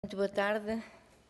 Muito boa tarde.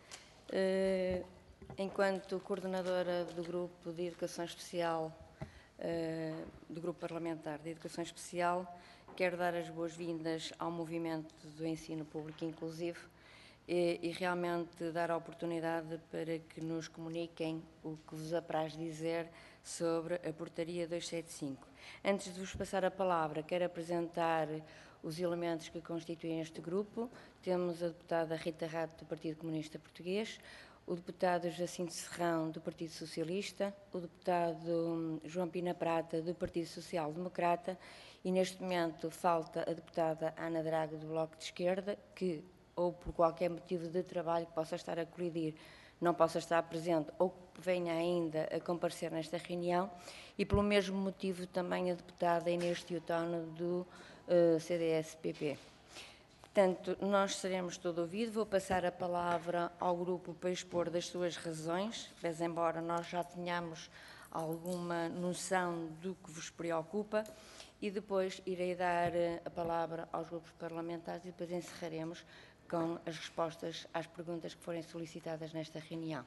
Enquanto coordenadora do Grupo de Educação Especial, do Grupo Parlamentar de Educação Especial, quero dar as boas-vindas ao movimento do ensino público inclusivo e realmente dar a oportunidade para que nos comuniquem o que vos apraz dizer sobre a Portaria 275. Antes de vos passar a palavra, quero apresentar os elementos que constituem este grupo. Temos a deputada Rita Rato, do Partido Comunista Português, o deputado Jacinto Serrão, do Partido Socialista, o deputado João Pina Prata, do Partido Social Democrata, e neste momento falta a deputada Ana Drago, do Bloco de Esquerda, que, ou por qualquer motivo de trabalho que possa estar a colidir, não possa estar presente ou que venha ainda a comparecer nesta reunião, e pelo mesmo motivo também a deputada Inês Teotono, do CDS-PP. Portanto, nós seremos todo ouvido. Vou passar a palavra ao grupo para expor das suas razões, mas embora nós já tenhamos alguma noção do que vos preocupa, e depois irei dar a palavra aos grupos parlamentares e depois encerraremos com as respostas às perguntas que forem solicitadas nesta reunião.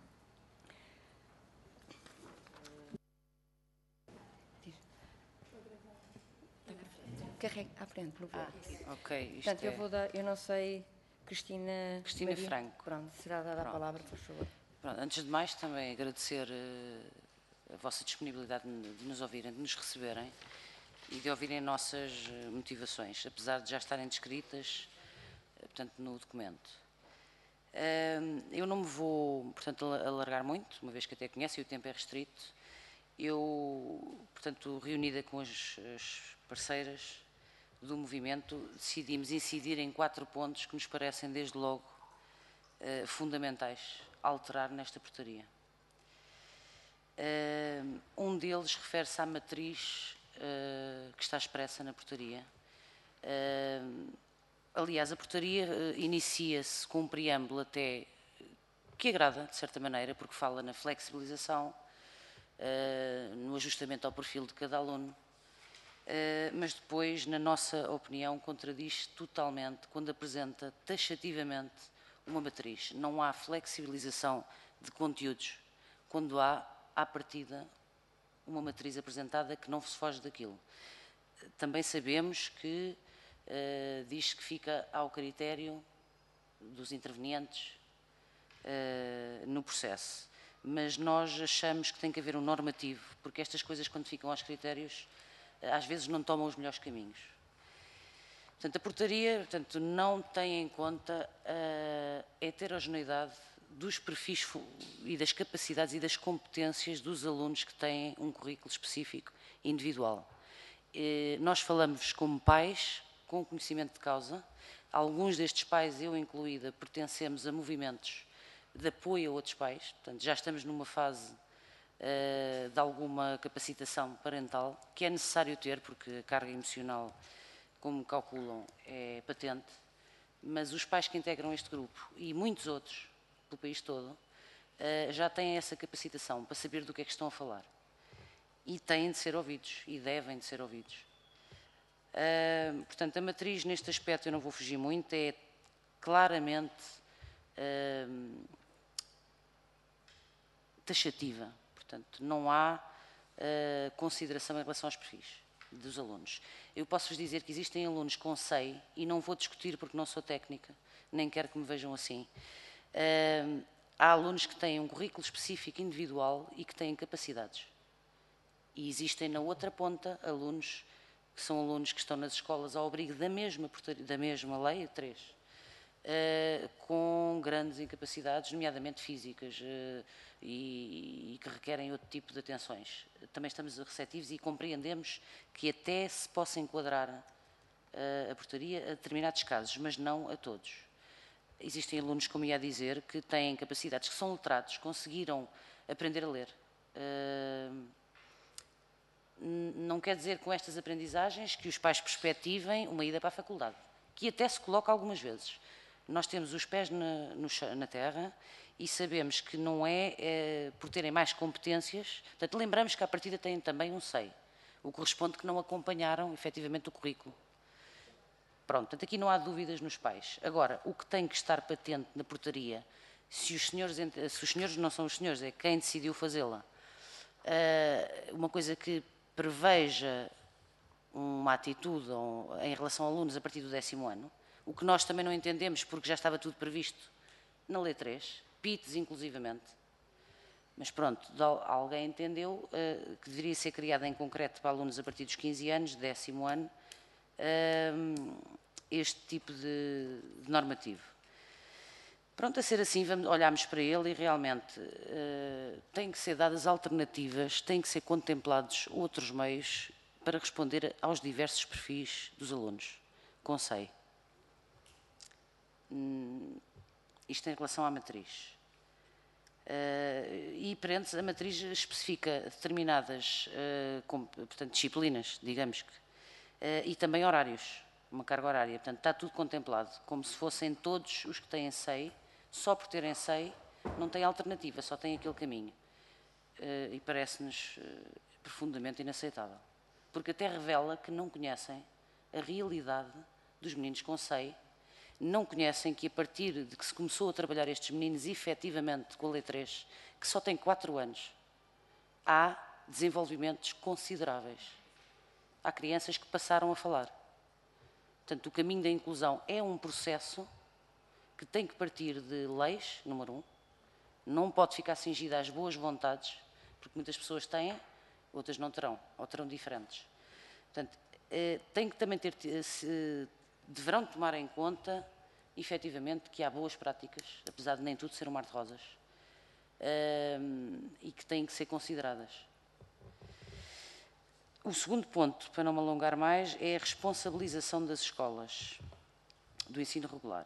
Carregue à frente, por favor. Ok. Portanto, eu vou dar, eu não sei, Cristina Maria, Franco. Pronto, será dada a palavra, por favor. Pronto, antes de mais, também agradecer a vossa disponibilidade de nos ouvirem, de nos receberem e de ouvirem nossas motivações, apesar de já estarem descritas, portanto, no documento. Eu não me vou, portanto, alargar muito, uma vez que até conhecem, o tempo é restrito. Eu, portanto, reunida com as parceiras do movimento, decidimos incidir em 4 pontos que nos parecem, desde logo, fundamentais a alterar nesta portaria. Um deles refere-se à matriz que está expressa na portaria. Aliás, a portaria inicia-se com um preâmbulo até que agrada, de certa maneira, porque fala na flexibilização, no ajustamento ao perfil de cada aluno, mas depois, na nossa opinião, contradiz totalmente quando apresenta taxativamente uma matriz. Não há flexibilização de conteúdos quando há, à partida, uma matriz apresentada que não se foge daquilo. Também sabemos que diz que fica ao critério dos intervenientes no processo, mas nós achamos que tem que haver um normativo, porque estas coisas, quando ficam aos critérios, às vezes não tomam os melhores caminhos. Portanto, a portaria, portanto, não tem em conta a heterogeneidade dos perfis e das capacidades e das competências dos alunos que têm um currículo específico individual. Nós falamos como pais, com conhecimento de causa. Alguns destes pais, eu incluída, pertencemos a movimentos de apoio a outros pais. Portanto, já estamos numa fase de alguma capacitação parental, que é necessário ter, porque a carga emocional, como calculam, é patente, mas os pais que integram este grupo, e muitos outros, pelo país todo, já têm essa capacitação para saber do que é que estão a falar. E têm de ser ouvidos, e devem de ser ouvidos. Portanto, a matriz, neste aspecto, eu não vou fugir muito, é claramente taxativa. Portanto, não há consideração em relação aos perfis dos alunos. Eu posso-vos dizer que existem alunos com SEI, e não vou discutir porque não sou técnica, nem quero que me vejam assim. Há alunos que têm um currículo específico individual e que têm capacidades. E existem na outra ponta alunos que são alunos que estão nas escolas ao abrigo da mesma lei, 3, com grandes incapacidades, nomeadamente físicas, e que requerem outro tipo de atenções. Também estamos receptivos e compreendemos que até se possa enquadrar a portaria a determinados casos, mas não a todos. Existem alunos, como ia dizer, que têm capacidades, que são letrados, conseguiram aprender a ler. Não quer dizer com estas aprendizagens que os pais perspectivem uma ida para a faculdade, que até se coloca algumas vezes. Nós temos os pés na terra e sabemos que não é por terem mais competências. Portanto, lembramos que à partida têm também um SEI, o que corresponde que não acompanharam efetivamente o currículo. Pronto, portanto, aqui não há dúvidas nos pais. Agora, o que tem que estar patente na portaria, se os senhores não são os senhores, é quem decidiu fazê-la, uma coisa que preveja uma atitude em relação a alunos a partir do 10º ano, o que nós também não entendemos, porque já estava tudo previsto na Lei 3, PITs inclusivamente, mas pronto, alguém entendeu que deveria ser criada em concreto para alunos a partir dos 15 anos, 10º ano, este tipo de normativo. Pronto, a ser assim, olhamos para ele e realmente têm que ser dadas alternativas, têm que ser contemplados outros meios para responder aos diversos perfis dos alunos, com SEI. Isto em relação à matriz. E a matriz especifica determinadas portanto, disciplinas, digamos que, e também horários, uma carga horária. Portanto, está tudo contemplado, como se fossem todos os que têm SEI, só por terem SEI não têm alternativa, só têm aquele caminho. E parece-nos profundamente inaceitável. Porque até revela que não conhecem a realidade dos meninos com SEI, não conhecem que a partir de que se começou a trabalhar estes meninos efetivamente com a Lei 3, que só tem 4 anos, há desenvolvimentos consideráveis. Há crianças que passaram a falar. Portanto, o caminho da inclusão é um processo que tem que partir de leis, número 1, não pode ficar cingida às boas vontades, porque muitas pessoas têm, outras não terão, ou terão diferentes. Portanto, tem que também deverão tomar em conta, efetivamente, que há boas práticas, apesar de nem tudo ser um mar de rosas, e que têm que ser consideradas. O segundo ponto, para não me alongar mais, é a responsabilização das escolas do ensino regular.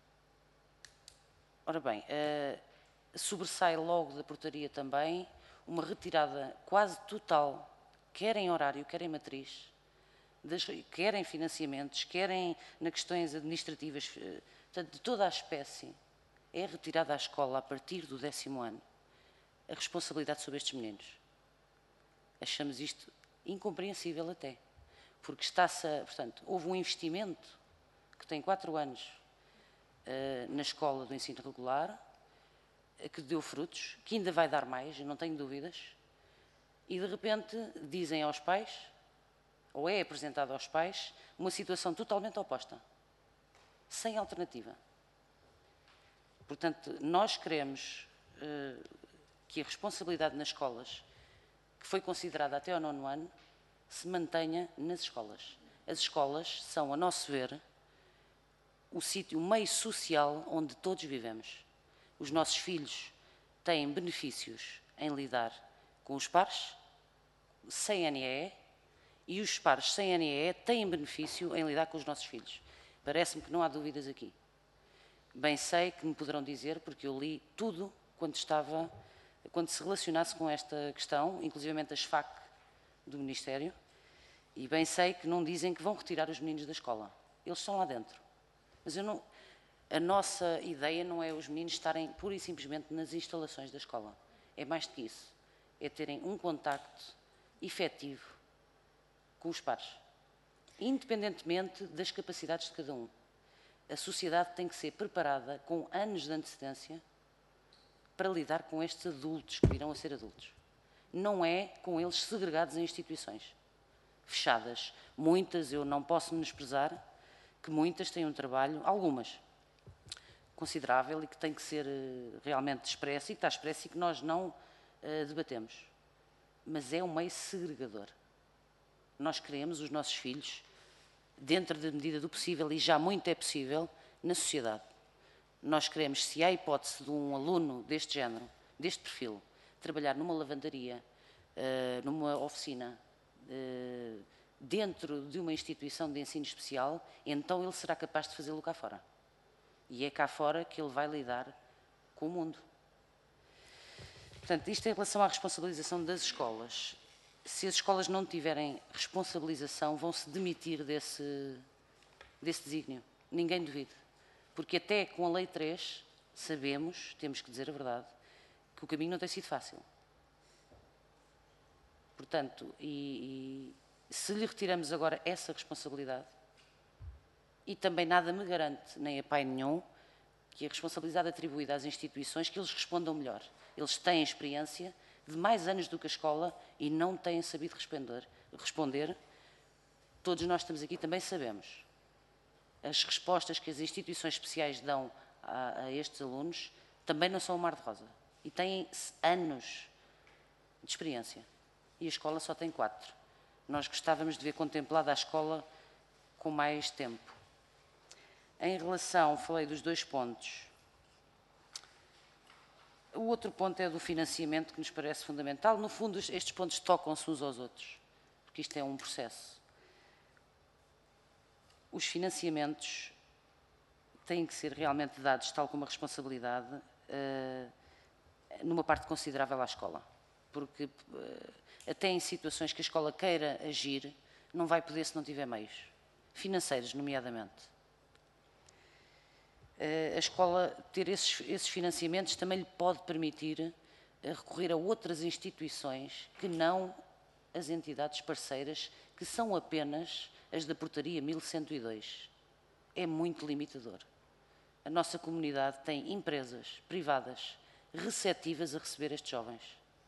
Ora bem, sobressai logo da portaria também uma retirada quase total, quer em horário, quer em matriz, quer em financiamentos, quer nas questões administrativas, portanto, de toda a espécie, é retirada à escola a partir do 10º ano a responsabilidade sobre estes meninos. Achamos isto incompreensível até, porque portanto, houve um investimento que tem 4 anos na escola do ensino regular, que deu frutos, que ainda vai dar mais, eu não tenho dúvidas, e de repente dizem aos pais, ou é apresentado aos pais, uma situação totalmente oposta, sem alternativa. Portanto, nós queremos que a responsabilidade nas escolas, que foi considerada até ao 9º ano, se mantenha nas escolas. As escolas são, a nosso ver, o meio social onde todos vivemos. Os nossos filhos têm benefícios em lidar com os pares sem NEE e os pares sem NEE têm benefício em lidar com os nossos filhos. Parece-me que não há dúvidas aqui. Bem sei que me poderão dizer, porque eu li tudo quando se relacionasse com esta questão, inclusivamente as FAC do Ministério, e bem sei que não dizem que vão retirar os meninos da escola. Eles estão lá dentro. Mas a nossa ideia não é os meninos estarem pura e simplesmente nas instalações da escola. É mais do que isso. É terem um contacto efetivo com os pares, independentemente das capacidades de cada um. A sociedade tem que ser preparada com anos de antecedência para lidar com estes adultos que virão a ser adultos. Não é com eles segregados em instituições fechadas. Muitas, eu não posso menosprezar, que muitas têm um trabalho, algumas, considerável e que tem que ser realmente expresso, e que está expresso e que nós não debatemos. Mas é um meio segregador. Nós queremos os nossos filhos, dentro da medida do possível, e já muito é possível, na sociedade. Nós queremos, se há hipótese de um aluno deste género, deste perfil, trabalhar numa lavandaria, numa oficina, dentro de uma instituição de ensino especial, então ele será capaz de fazê-lo cá fora. E é cá fora que ele vai lidar com o mundo. Portanto, isto em relação à responsabilização das escolas. Se as escolas não tiverem responsabilização, vão-se demitir desse desígnio. Ninguém duvide. Porque até com a Lei 3, sabemos, temos que dizer a verdade, que o caminho não tem sido fácil. Portanto, se lhe retiramos agora essa responsabilidade, E também nada me garante, nem a pai nenhum, que a responsabilidade atribuída às instituições, que eles respondam melhor. Eles têm experiência de mais anos do que a escola e não têm sabido responder. Todos nós estamos aqui também sabemos. As respostas que as instituições especiais dão a estes alunos também não são um mar de rosa. E têm anos de experiência. E a escola só tem 4. Nós gostávamos de ver contemplada a escola com mais tempo. Em relação, falei dos 2 pontos. O outro ponto é do financiamento, que nos parece fundamental. No fundo, estes pontos tocam-se uns aos outros, porque isto é um processo. Os financiamentos têm que ser realmente dados, tal como a responsabilidade, numa parte considerável à escola. Porque até em situações que a escola queira agir, não vai poder se não tiver meios, financeiros, nomeadamente. A escola ter esses financiamentos também lhe pode permitir recorrer a outras instituições que não as entidades parceiras, que são apenas as da Portaria 1102. É muito limitador. A nossa comunidade tem empresas privadas receptivas a receber estes jovens.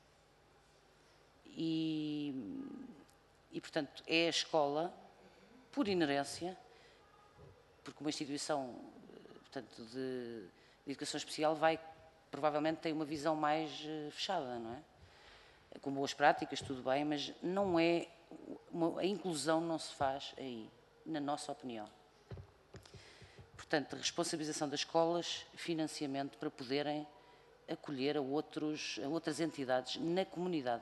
E portanto, é a escola, por inerência, porque uma instituição, portanto, de educação especial provavelmente tem uma visão mais fechada, não é? Com boas práticas, tudo bem, mas não é, a inclusão não se faz aí, na nossa opinião. Portanto, responsabilização das escolas, financiamento para poderem acolher a outras entidades na comunidade.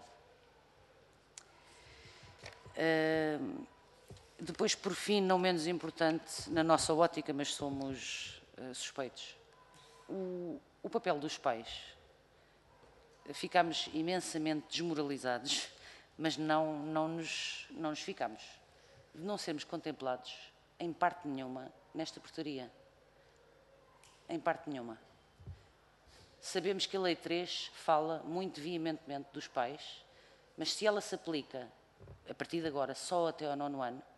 Depois, por fim, não menos importante, na nossa ótica, mas somos suspeitos, o papel dos pais. Ficámos imensamente desmoralizados, mas não nos ficámos. De não sermos contemplados, em parte nenhuma, nesta portaria. Em parte nenhuma. Sabemos que a Lei 3 fala muito veementemente dos pais, mas se ela se aplica, a partir de agora, só até ao 9º ano,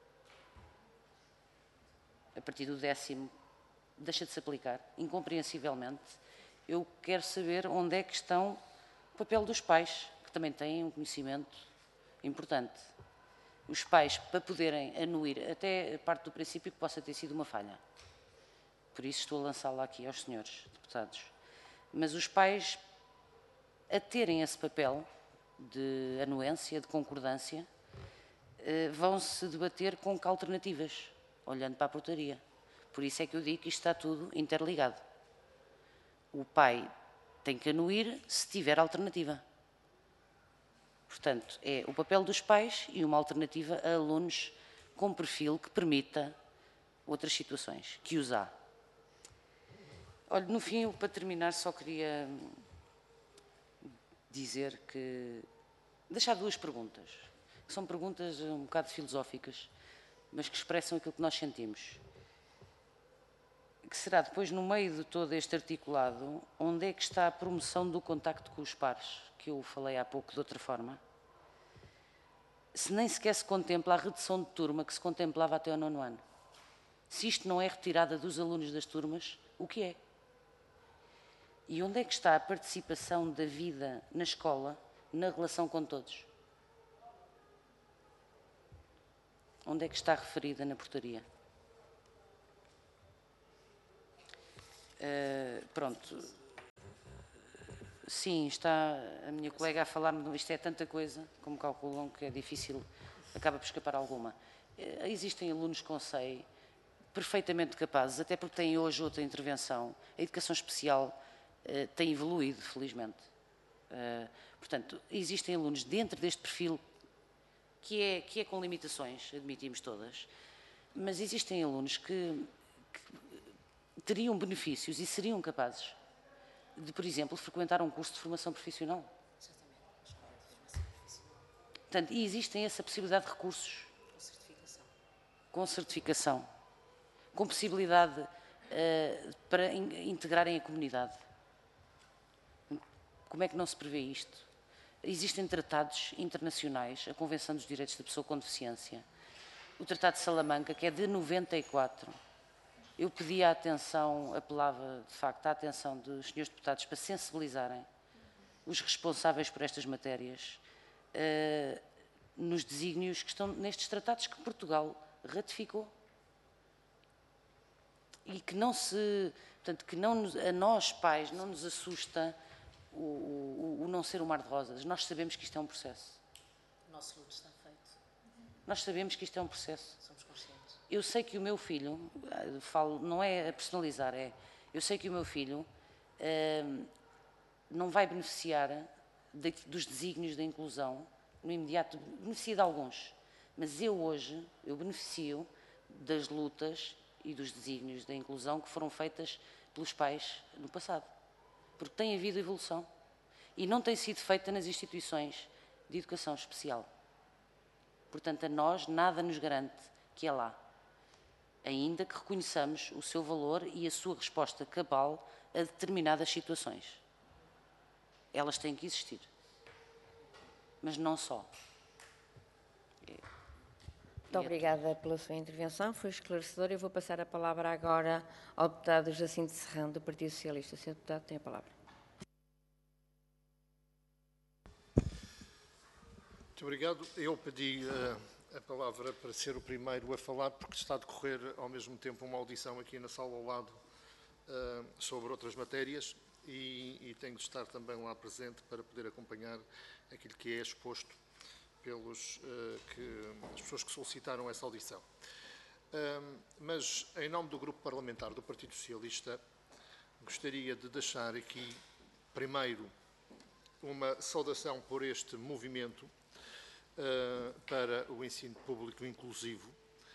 a partir do 10º, deixa de se aplicar, incompreensivelmente. Eu quero saber onde é que estão o papel dos pais, que também têm um conhecimento importante. Os pais, para poderem anuir, até parte do princípio que possa ter sido uma falha. Por isso estou a lançá-la aqui aos senhores deputados. Mas os pais, a terem esse papel de anuência, de concordância, vão-se debater com que alternativas, olhando para a portaria. Por isso é que eu digo que isto está tudo interligado. O pai tem que anuir se tiver alternativa. Portanto, é o papel dos pais e uma alternativa a alunos com perfil que permita outras situações, que os há. Olha, no fim, para terminar, só queria dizer que... deixar 2 perguntas, que são perguntas um bocado filosóficas, mas que expressam aquilo que nós sentimos. Que será depois, no meio de todo este articulado, onde é que está a promoção do contacto com os pares, que eu falei há pouco de outra forma? Se nem sequer se contempla a redução de turma que se contemplava até ao 9º ano. Se isto não é retirada dos alunos das turmas, o que é? E onde é que está a participação da vida na escola, na relação com todos? Onde é que está referida na portaria? Pronto. Sim, está a minha colega a falar-me, isto é tanta coisa, como calculam, que é difícil, acaba por escapar alguma. Existem alunos com SEI perfeitamente capazes, até porque têm hoje outra intervenção. A educação especial tem evoluído, felizmente. Portanto, existem alunos dentro deste perfil que é com limitações, admitimos todas, mas existem alunos que teriam benefícios e seriam capazes de, por exemplo, frequentar um curso de formação profissional. Portanto, e existem essa possibilidade de recursos. Com certificação. Com possibilidade para integrarem a comunidade. Como é que não se prevê isto? Existem tratados internacionais, a Convenção dos Direitos da Pessoa com Deficiência, o Tratado de Salamanca, que é de 94, eu pedi a atenção, apelava de facto a atenção dos senhores deputados para sensibilizarem os responsáveis por estas matérias nos desígnios que estão nestes tratados que Portugal ratificou. E que não se, portanto, que não, a nós pais não nos assusta o não ser um mar de rosas. Nós sabemos que isto é um processo. O nosso luto está feito. Nós sabemos que isto é um processo. Somos conscientes. Eu sei que o meu filho, falo, não é a personalizar, eu sei que o meu filho não vai beneficiar dos desígnios da inclusão no imediato, beneficia de alguns, mas eu hoje, eu beneficio das lutas e dos desígnios da inclusão que foram feitas pelos pais no passado, porque tem havido evolução e não tem sido feita nas instituições de educação especial. Portanto, a nós nada nos garante que é lá, ainda que reconheçamos o seu valor e a sua resposta cabal a determinadas situações. Elas têm que existir, mas não só. Muito obrigada pela sua intervenção, foi esclarecedora. Eu vou passar a palavra agora ao deputado Jacinto Serrão, do Partido Socialista. O senhor deputado tem a palavra. Muito obrigado. Eu pedi a palavra para ser o primeiro a falar, porque está a decorrer ao mesmo tempo uma audição aqui na sala ao lado sobre outras matérias e tenho de estar também lá presente para poder acompanhar aquilo que é exposto pelas pessoas que solicitaram essa audição. Mas, em nome do Grupo Parlamentar do Partido Socialista, gostaria de deixar aqui, primeiro, uma saudação por este movimento para o ensino público inclusivo.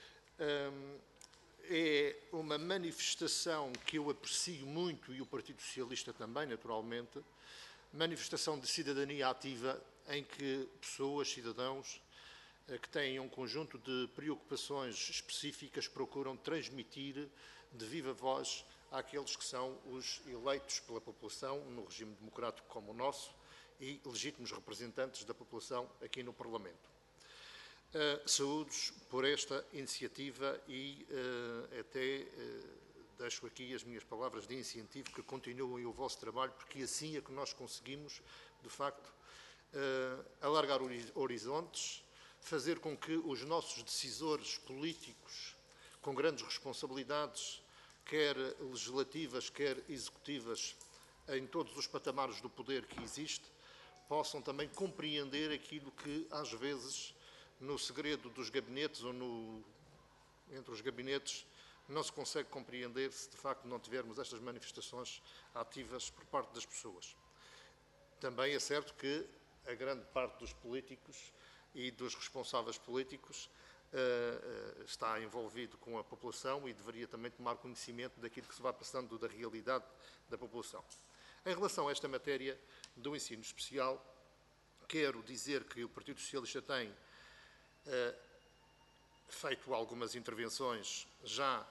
É uma manifestação que eu aprecio muito, e o Partido Socialista também, naturalmente, manifestação de cidadania ativa, em que pessoas, cidadãos, que têm um conjunto de preocupações específicas procuram transmitir de viva voz àqueles que são os eleitos pela população, no regime democrático como o nosso, e legítimos representantes da população aqui no Parlamento. Saúdos por esta iniciativa e até deixo aqui as minhas palavras de incentivo que continuem o vosso trabalho, porque assim é que nós conseguimos, de facto, alargar horizontes, fazer com que os nossos decisores políticos, com grandes responsabilidades, quer legislativas, quer executivas, em todos os patamares do poder que existe, possam também compreender aquilo que, às vezes, no segredo dos gabinetes ou entre os gabinetes, não se consegue compreender se, de facto, não tivermos estas manifestações ativas por parte das pessoas. Também é certo que a grande parte dos políticos e dos responsáveis políticos está envolvido com a população e deveria também tomar conhecimento daquilo que se vai passando da realidade da população. Em relação a esta matéria do ensino especial, quero dizer que o Partido Socialista tem feito algumas intervenções já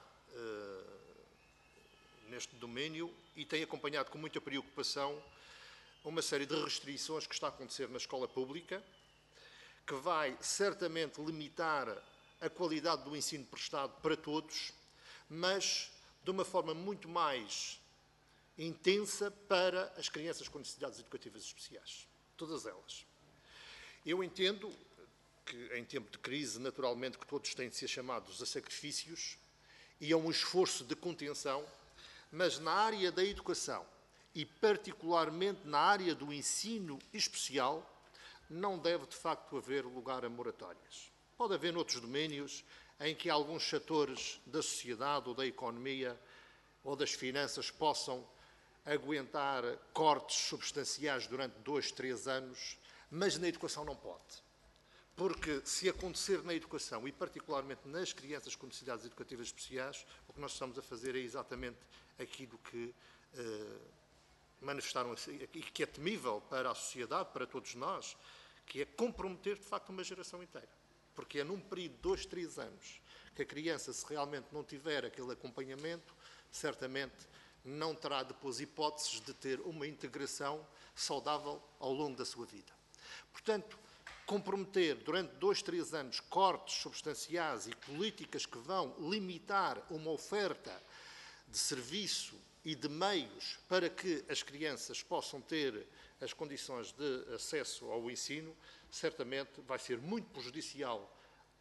neste domínio e tem acompanhado com muita preocupação uma série de restrições que está a acontecer na escola pública, que vai certamente limitar a qualidade do ensino prestado para todos, mas de uma forma muito mais intensa para as crianças com necessidades educativas especiais, todas elas. Eu entendo que, em tempo de crise, naturalmente, que todos têm de ser chamados a sacrifícios e a um esforço de contenção, mas na área da educação e particularmente na área do ensino especial, não deve, de facto, haver lugar a moratórias. Pode haver noutros domínios em que alguns setores da sociedade ou da economia ou das finanças possam aguentar cortes substanciais durante 2, 3 anos, mas na educação não pode. Porque se acontecer na educação, e particularmente nas crianças com necessidades educativas especiais, o que nós estamos a fazer é exatamente aquilo que manifestaram e que é temível para a sociedade, para todos nós, que é comprometer, de facto, uma geração inteira. Porque é num período de 2, 3 anos que a criança, se realmente não tiver aquele acompanhamento, certamente não terá depois hipóteses de ter uma integração saudável ao longo da sua vida. Portanto, comprometer durante 2, 3 anos cortes substanciais e políticas que vão limitar uma oferta de serviço e de meios para que as crianças possam ter as condições de acesso ao ensino, certamente vai ser muito prejudicial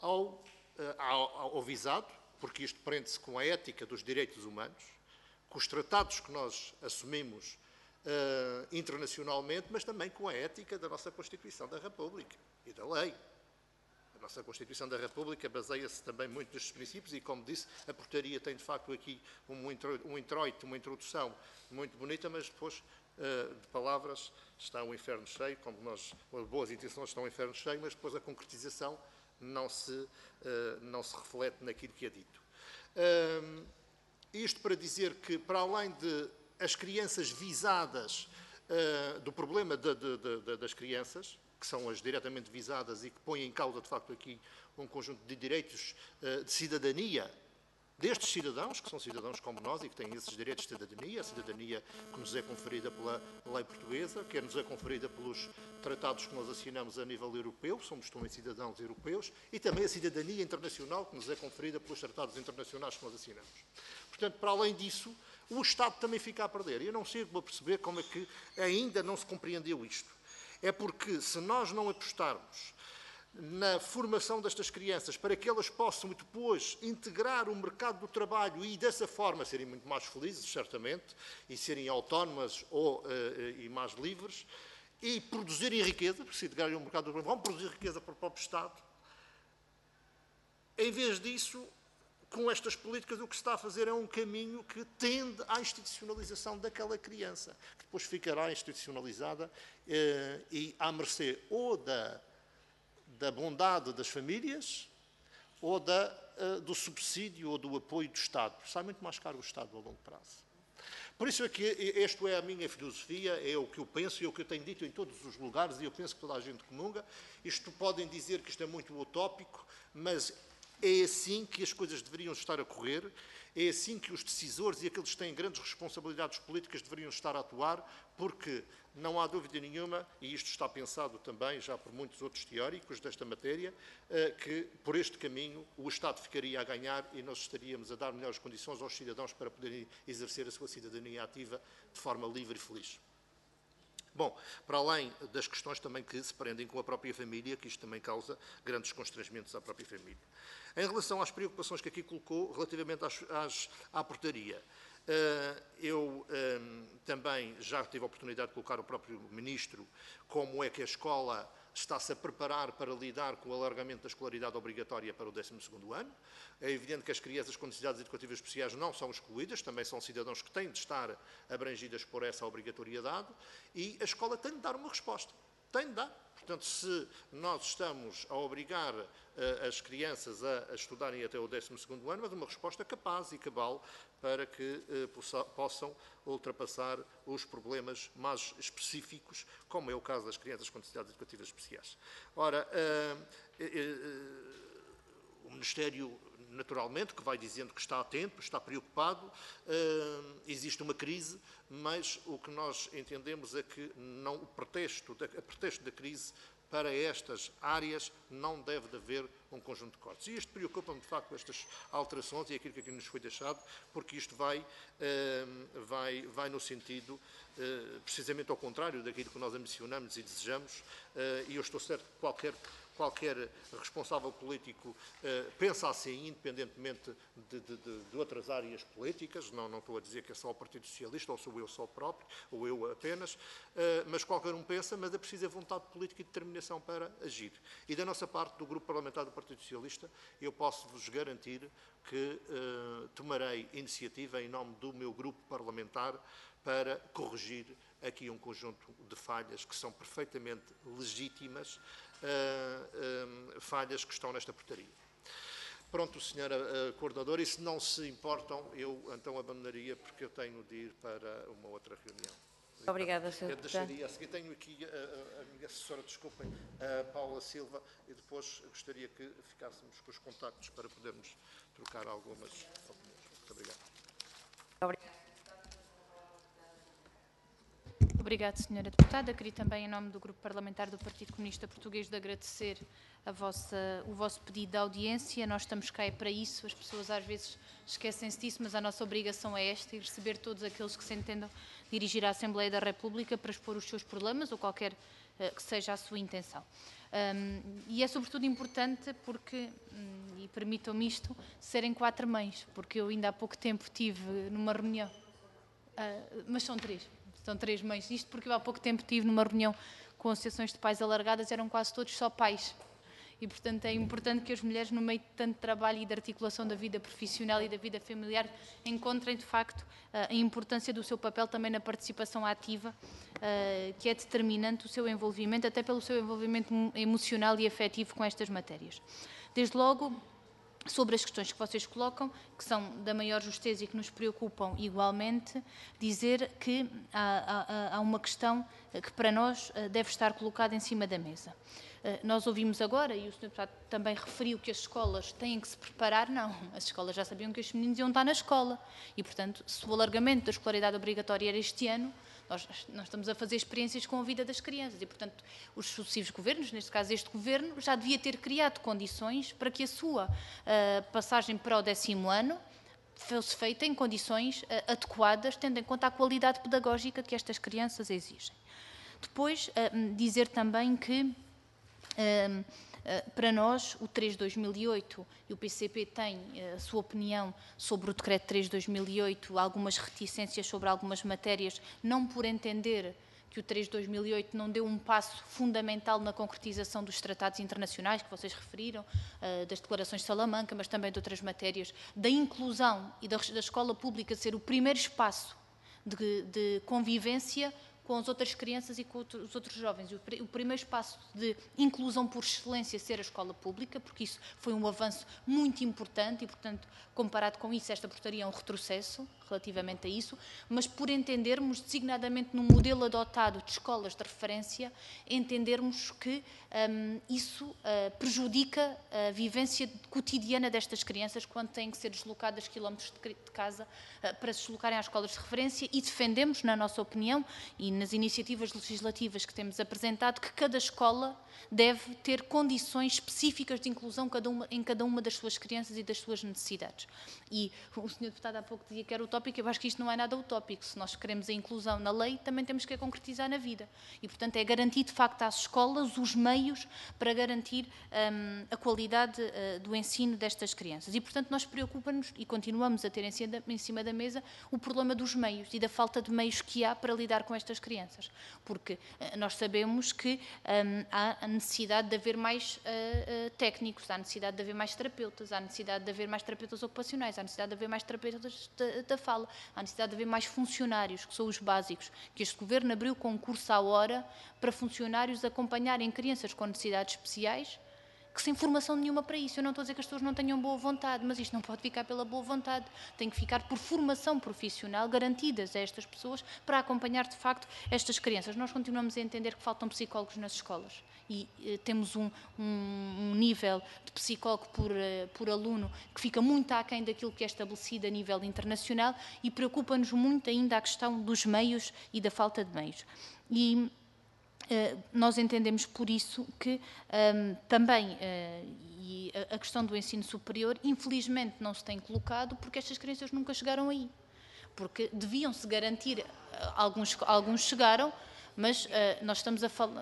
ao visado, porque isto prende-se com a ética dos direitos humanos, com os tratados que nós assumimos internacionalmente, mas também com a ética da nossa Constituição da República e da lei. A nossa Constituição da República baseia-se também muito nestes princípios e, como disse, a portaria tem de facto aqui um introito, uma introdução muito bonita, mas depois de palavras está um inferno cheio, como nós, boas intenções estão um inferno cheio, mas depois a concretização não se reflete naquilo que é dito. Isto para dizer que, para além de as crianças visadas, do problema das crianças, que são as diretamente visadas e que põem em causa, de facto, aqui um conjunto de direitos de cidadania destes cidadãos, que são cidadãos como nós e que têm esses direitos de cidadania, a cidadania que nos é conferida pela lei portuguesa, que nos é conferida pelos tratados que nós assinamos a nível europeu, somos também cidadãos europeus, e também a cidadania internacional que nos é conferida pelos tratados internacionais que nós assinamos. Portanto, para além disso, o Estado também fica a perder. Eu não chego a perceber como é que ainda não se compreendeu isto. É porque, se nós não apostarmos na formação destas crianças para que elas possam depois integrar o mercado do trabalho e, dessa forma, serem muito mais felizes, certamente, e serem autónomas e mais livres, e produzirem riqueza, porque se integrarem o mercado do trabalho, vão produzir riqueza para o próprio Estado. Em vez disso, com estas políticas, o que se está a fazer é um caminho que tende à institucionalização daquela criança, que depois ficará institucionalizada e à mercê ou da bondade das famílias ou do subsídio ou do apoio do Estado. Sai muito mais caro o Estado a longo prazo. Por isso é que esta é a minha filosofia, é o que eu penso e é o que eu tenho dito em todos os lugares e eu penso que toda a gente comunga. Isto podem dizer que isto é muito utópico, mas é assim que as coisas deveriam estar a correr, é assim que os decisores e aqueles que têm grandes responsabilidades políticas deveriam estar a atuar, porque não há dúvida nenhuma, e isto está pensado também já por muitos outros teóricos desta matéria, que por este caminho o Estado ficaria a ganhar e nós estaríamos a dar melhores condições aos cidadãos para poderem exercer a sua cidadania ativa de forma livre e feliz. Bom, para além das questões também que se prendem com a própria família, que isto também causa grandes constrangimentos à própria família. Em relação às preocupações que aqui colocou relativamente à portaria, eu também já tive a oportunidade de colocar o próprio Ministro como é que a escola está-se a preparar para lidar com o alargamento da escolaridade obrigatória para o 12º ano. É evidente que as crianças com necessidades educativas especiais não são excluídas, também são cidadãos que têm de estar abrangidas por essa obrigatoriedade e a escola tem de dar uma resposta. Tem de dar. Portanto, se nós estamos a obrigar as crianças a estudarem até o 12º ano, mas uma resposta capaz e cabal para que possam ultrapassar os problemas mais específicos, como é o caso das crianças com necessidades educativas especiais. Ora, o Ministério, naturalmente, que vai dizendo que está atento, está preocupado, existe uma crise, mas o que nós entendemos é que a pretexto da crise, para estas áreas não deve de haver um conjunto de cortes. E isto preocupa-me, de facto, estas alterações e aquilo que aqui nos foi deixado, porque isto vai no sentido, precisamente ao contrário daquilo que nós ambicionamos e desejamos, e eu estou certo que qualquer responsável político pensa assim, independentemente de outras áreas políticas. Não estou a dizer que é só o Partido Socialista, ou sou eu só próprio, ou eu apenas, mas qualquer um pensa, mas é preciso vontade política e determinação para agir. E da nossa parte, do Grupo Parlamentar do Partido Socialista, eu posso-vos garantir que tomarei iniciativa em nome do meu grupo parlamentar para corrigir aqui um conjunto de falhas que são perfeitamente legítimas, falhas que estão nesta portaria. Pronto, Sra. Coordenadora, e se não se importam, eu então abandonaria, porque eu tenho de ir para uma outra reunião. Obrigada, Sr. Deputado. Deixaria a seguir, tenho aqui a minha assessora, desculpem, a Paula Silva, e depois gostaria que ficássemos com os contactos para podermos trocar algumas opiniões. Muito obrigado. Obrigada. Obrigada, Sra. Deputada. Queria também, em nome do Grupo Parlamentar do Partido Comunista Português, de agradecer o vosso pedido de audiência. Nós estamos cá para isso. As pessoas às vezes esquecem-se disso, mas a nossa obrigação é esta, e receber todos aqueles que se entendam dirigir à Assembleia da República para expor os seus problemas ou qualquer que seja a sua intenção. E é sobretudo importante porque, e permitam-me isto, serem 4 mães, porque eu ainda há pouco tempo estive numa reunião, mas são 3 mães, isto porque eu há pouco tempo estive numa reunião com associações de pais alargadas, eram quase todos só pais. E, portanto, é importante que as mulheres, no meio de tanto trabalho e de articulação da vida profissional e da vida familiar, encontrem, de facto, a importância do seu papel também na participação ativa, que é determinante o seu envolvimento, até pelo seu envolvimento emocional e afetivo com estas matérias. Desde logo, sobre as questões que vocês colocam, que são da maior justeza e que nos preocupam igualmente, dizer que há uma questão que para nós deve estar colocada em cima da mesa. Nós ouvimos agora, e o Sr. Deputado também referiu que as escolas têm que se preparar. Não, as escolas já sabiam que os meninos iam estar na escola e, portanto, se o alargamento da escolaridade obrigatória era este ano, nós estamos a fazer experiências com a vida das crianças e, portanto, os sucessivos governos, neste caso este governo, já devia ter criado condições para que a sua passagem para o 10º ano fosse feita em condições adequadas, tendo em conta a qualidade pedagógica que estas crianças exigem. Depois, dizer também que para nós, o 3/2008, e o PCP tem a sua opinião sobre o Decreto 3/2008, algumas reticências sobre algumas matérias, não por entender que o 3/2008 não deu um passo fundamental na concretização dos tratados internacionais que vocês referiram, das declarações de Salamanca, mas também de outras matérias, da inclusão e da escola pública ser o primeiro espaço de convivência com as outras crianças e com os outros jovens. O primeiro espaço de inclusão por excelência ser a escola pública, porque isso foi um avanço muito importante e, portanto, comparado com isso, esta portaria é um retrocesso relativamente a isso, mas por entendermos, designadamente no modelo adotado de escolas de referência, entendermos que isso prejudica a vivência cotidiana destas crianças quando têm que ser deslocadas quilómetros de casa para se deslocarem às escolas de referência, e defendemos, na nossa opinião, e nas iniciativas legislativas que temos apresentado, que cada escola deve ter condições específicas de inclusão em cada uma das suas crianças e das suas necessidades. E o Sr. Deputado há pouco dizia que era utópico, eu acho que isto não é nada utópico. Se nós queremos a inclusão na lei, também temos que a concretizar na vida. E, portanto, é garantir, de facto, às escolas os meios para garantir a qualidade do ensino destas crianças. E, portanto, nós preocupa-nos e continuamos a ter em cima da mesa o problema dos meios e da falta de meios que há para lidar com estas crianças. Porque nós sabemos que há a necessidade de haver mais técnicos, há a necessidade de haver mais terapeutas, há a necessidade de haver mais terapeutas ocupacionais, há a necessidade de haver mais terapeutas da fala, há a necessidade de haver mais funcionários, que são os básicos, que este Governo abriu concurso à hora para funcionários acompanharem crianças com necessidades especiais, que sem formação nenhuma para isso. Eu não estou a dizer que as pessoas não tenham boa vontade, mas isto não pode ficar pela boa vontade. Tem que ficar por formação profissional garantidas a estas pessoas para acompanhar, de facto, estas crianças. Nós continuamos a entender que faltam psicólogos nas escolas e temos um nível de psicólogo por aluno que fica muito aquém daquilo que é estabelecido a nível internacional, e preocupa-nos muito ainda a questão dos meios e da falta de meios. E nós entendemos por isso que também e a questão do ensino superior, infelizmente, não se tem colocado porque estas crianças nunca chegaram aí. Porque deviam-se garantir, alguns chegaram, mas nós estamos a falar...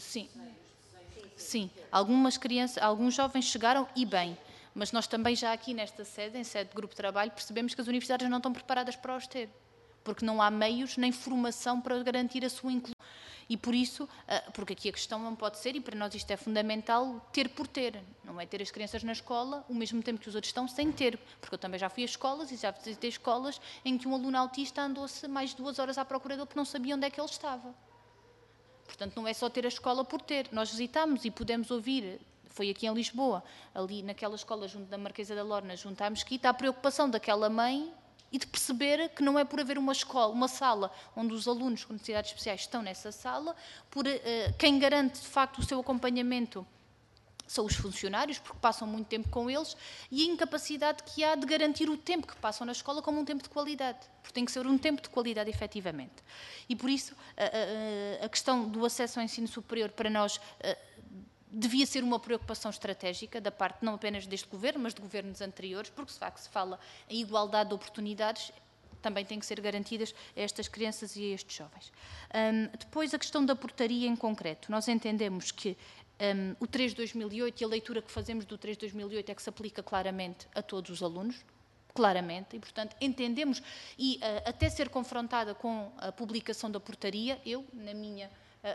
Sim, alguns jovens chegaram e bem, mas nós também já aqui nesta sede, em sede de grupo de trabalho, percebemos que as universidades não estão preparadas para os ter, porque não há meios nem formação para garantir a sua inclusão. E por isso, porque aqui a questão não pode ser, e para nós isto é fundamental, ter por ter. Não é ter as crianças na escola ao mesmo tempo que os outros estão sem ter. Porque eu também já fui a escolas e já visitei escolas em que um aluno autista andou-se mais de 2 horas à procura dele porque não sabia onde é que ele estava. Portanto, não é só ter a escola por ter. Nós visitámos e pudemos ouvir, foi aqui em Lisboa, ali naquela escola junto da Marquesa da Lorna, junto à Mesquita, a preocupação daquela mãe e de perceber que não é por haver uma escola, uma sala onde os alunos com necessidades especiais estão nessa sala, por quem garante de facto o seu acompanhamento são os funcionários, porque passam muito tempo com eles, e a incapacidade que há de garantir o tempo que passam na escola como um tempo de qualidade, porque tem que ser um tempo de qualidade efetivamente. E por isso a questão do acesso ao ensino superior para nós devia ser uma preocupação estratégica da parte não apenas deste governo, mas de governos anteriores, porque de facto se fala em igualdade de oportunidades, também têm que ser garantidas a estas crianças e a estes jovens. Depois a questão da portaria em concreto. Nós entendemos que o 3 de 2008 e a leitura que fazemos do 3 de 2008 é que se aplica claramente a todos os alunos, claramente, e portanto entendemos, e até ser confrontada com a publicação da portaria, eu, na minha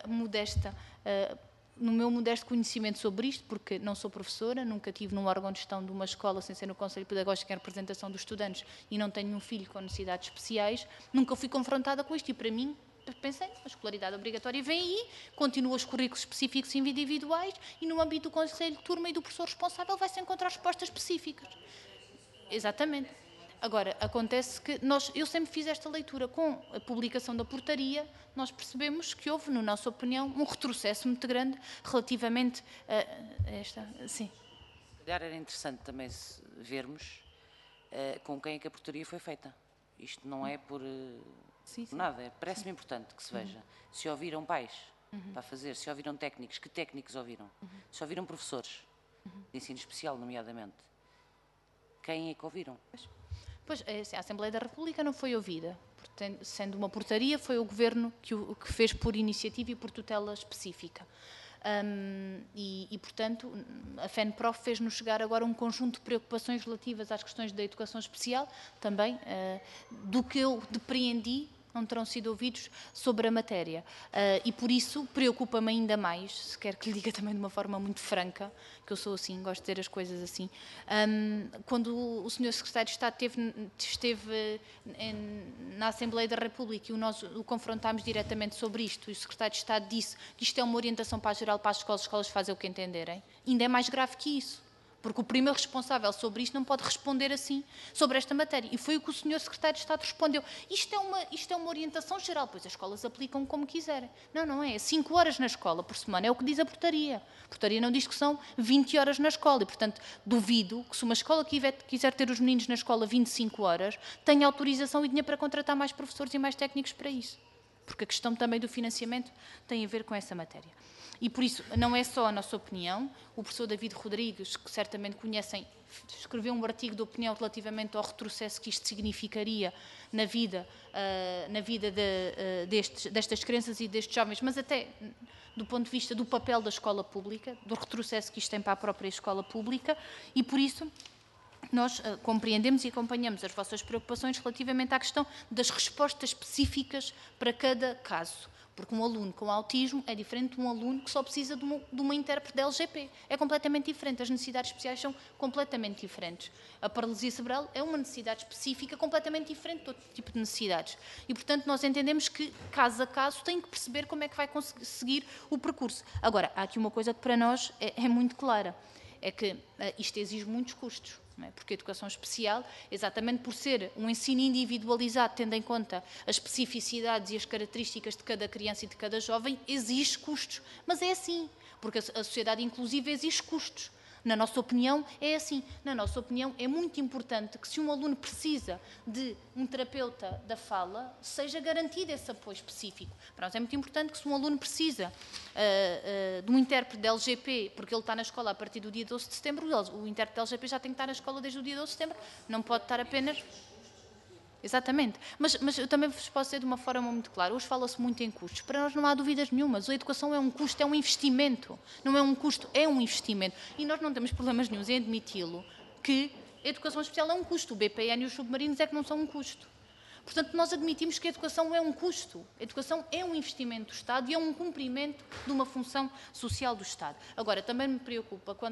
no meu modesto conhecimento sobre isto, porque não sou professora, nunca tive num órgão de gestão de uma escola sem ser no Conselho Pedagógico em representação dos estudantes e não tenho um filho com necessidades especiais, nunca fui confrontada com isto e para mim, pensei, a escolaridade obrigatória vem aí, continua os currículos específicos e individuais e no âmbito do Conselho de Turma e do professor responsável vai-se encontrar respostas específicas. Exatamente. Agora, acontece que eu sempre fiz esta leitura com a publicação da portaria, nós percebemos que houve, na nossa opinião, um retrocesso muito grande relativamente a esta... Sim. Se calhar era interessante também vermos com quem é que a portaria foi feita. Isto não é por nada, parece-me importante que se veja. Se ouviram pais para fazer, se ouviram técnicos, que técnicos ouviram? Se ouviram professores de ensino especial, nomeadamente. Quem é que ouviram? Pois, a Assembleia da República não foi ouvida. Portanto, sendo uma portaria, foi o Governo que fez por iniciativa e por tutela específica. Portanto, a FENPROF fez-nos chegar agora um conjunto de preocupações relativas às questões da educação especial, também, do que eu depreendi, não terão sido ouvidos sobre a matéria. E por isso preocupa-me ainda mais, se quer que lhe diga também de uma forma muito franca, que eu sou assim, gosto de dizer as coisas assim, quando o Sr. Secretário de Estado esteve na Assembleia da República e nós o confrontámos diretamente sobre isto, e o Secretário de Estado disse que isto é uma orientação para a geral para as escolas fazem o que entenderem, ainda é mais grave que isso. Porque o primeiro responsável sobre isto não pode responder assim sobre esta matéria. E foi o que o Sr. Secretário de Estado respondeu. Isto é uma orientação geral, pois as escolas aplicam como quiserem. Não é. 5 horas na escola por semana é o que diz a portaria. A portaria não diz que são 20 horas na escola. E, portanto, duvido que se uma escola quiser ter os meninos na escola 25 horas, tenha autorização e dinheiro para contratar mais professores e mais técnicos para isso. Porque a questão também do financiamento tem a ver com essa matéria. E por isso, não é só a nossa opinião, o professor David Rodrigues, que certamente conhecem, escreveu um artigo de opinião relativamente ao retrocesso que isto significaria na vida destas crianças e destes jovens, mas até do ponto de vista do papel da escola pública, do retrocesso que isto tem para a própria escola pública, e por isso nós compreendemos e acompanhamos as vossas preocupações relativamente à questão das respostas específicas para cada caso. Porque um aluno com autismo é diferente de um aluno que só precisa de uma intérprete de LGP. É completamente diferente. As necessidades especiais são completamente diferentes. A paralisia cerebral é uma necessidade específica completamente diferente de outro tipo de necessidades. E, portanto, nós entendemos que, caso a caso, tem que perceber como é que vai conseguir o percurso. Agora, há aqui uma coisa que para nós é muito clara. É que isto exige muitos custos. Porque a educação especial, exatamente por ser um ensino individualizado, tendo em conta as especificidades e as características de cada criança e de cada jovem, exige custos. Mas é assim, porque a sociedade inclusiva exige custos. Na nossa opinião, é assim. Na nossa opinião, é muito importante que se um aluno precisa de um terapeuta da fala, seja garantido esse apoio específico. Para nós é muito importante que se um aluno precisa de um intérprete de LGP, porque ele está na escola a partir do dia 12 de setembro, o intérprete de LGP já tem que estar na escola desde o dia 12 de setembro, não pode estar apenas... Exatamente. Mas eu também vos posso dizer de uma forma muito clara. Hoje fala-se muito em custos. Para nós não há dúvidas nenhumas. A educação é um custo, é um investimento. Não é um custo, é um investimento. E nós não temos problemas nenhums em admiti-lo que a educação especial é um custo. O BPN e os submarinos é que não são um custo. Portanto, nós admitimos que a educação é um custo. A educação é um investimento do Estado e é um cumprimento de uma função social do Estado. Agora, também me preocupa quando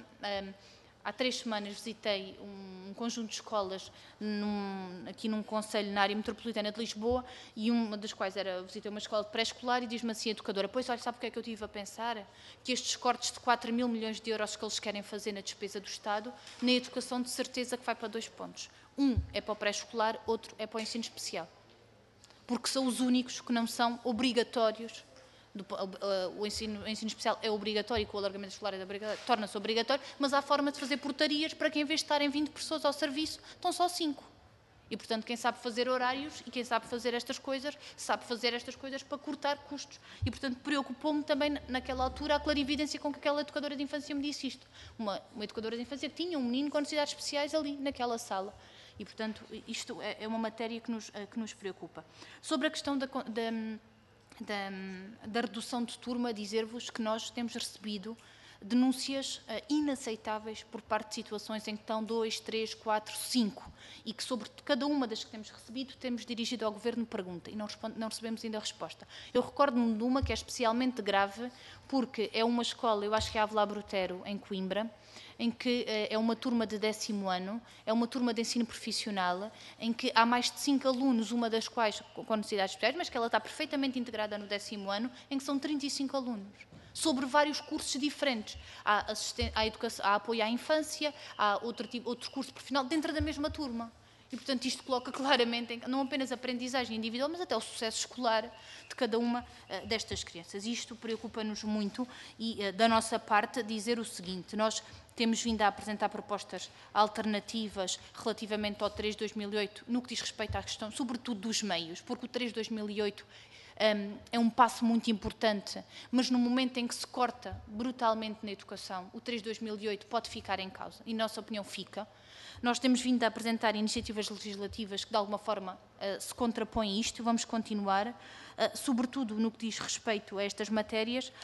há 3 semanas visitei um conjunto de escolas aqui num concelho na área metropolitana de Lisboa e uma das quais visitei uma escola de pré-escolar e diz-me assim a educadora, pois olha, sabe o que é que eu estive a pensar? Que estes cortes de 4 mil milhões de euros que eles querem fazer na despesa do Estado, na educação de certeza que vai para 2 pontos. Um é para o pré-escolar, outro é para o ensino especial. Porque são os únicos que não são obrigatórios o ensino especial é obrigatório e com o alargamento escolar torna-se obrigatório, mas há forma de fazer portarias para que em vez de estarem 20 pessoas ao serviço, estão só 5. E, portanto, quem sabe fazer horários e quem sabe fazer estas coisas, sabe fazer estas coisas para cortar custos. E, portanto, preocupou-me também, naquela altura, a clarividência com que aquela educadora de infância me disse isto. Uma educadora de infância que tinha um menino com necessidades especiais ali, naquela sala. E, portanto, isto é uma matéria que nos preocupa. Sobre a questão da redução de turma, dizer-vos que nós temos recebido denúncias inaceitáveis por parte de situações em que estão 2, 3, 4, 5 e que sobre cada uma das que temos recebido temos dirigido ao Governo pergunta e não recebemos ainda a resposta. Eu recordo-me de uma que é especialmente grave porque é uma escola, eu acho que é a Avelã Brotero, em Coimbra, em que é uma turma de 10º ano, é uma turma de ensino profissional, em que há mais de 5 alunos, uma das quais com necessidades especiais, mas que ela está perfeitamente integrada no 10º ano, em que são 35 alunos. Sobre vários cursos diferentes. Há apoio à infância, há outro curso profissional dentro da mesma turma. E, portanto, isto coloca claramente, não apenas a aprendizagem individual, mas até o sucesso escolar de cada uma destas crianças. Isto preocupa-nos muito e, da nossa parte, dizer o seguinte, nós temos vindo a apresentar propostas alternativas relativamente ao 3 de 2008, no que diz respeito à questão, sobretudo, dos meios, porque o 3 de 2008 é um passo muito importante, mas no momento em que se corta brutalmente na educação, o 3 de 2008 pode ficar em causa, e, na nossa opinião, fica. Nós temos vindo a apresentar iniciativas legislativas que, de alguma forma, se contrapõem a isto, vamos continuar, sobretudo no que diz respeito a estas matérias,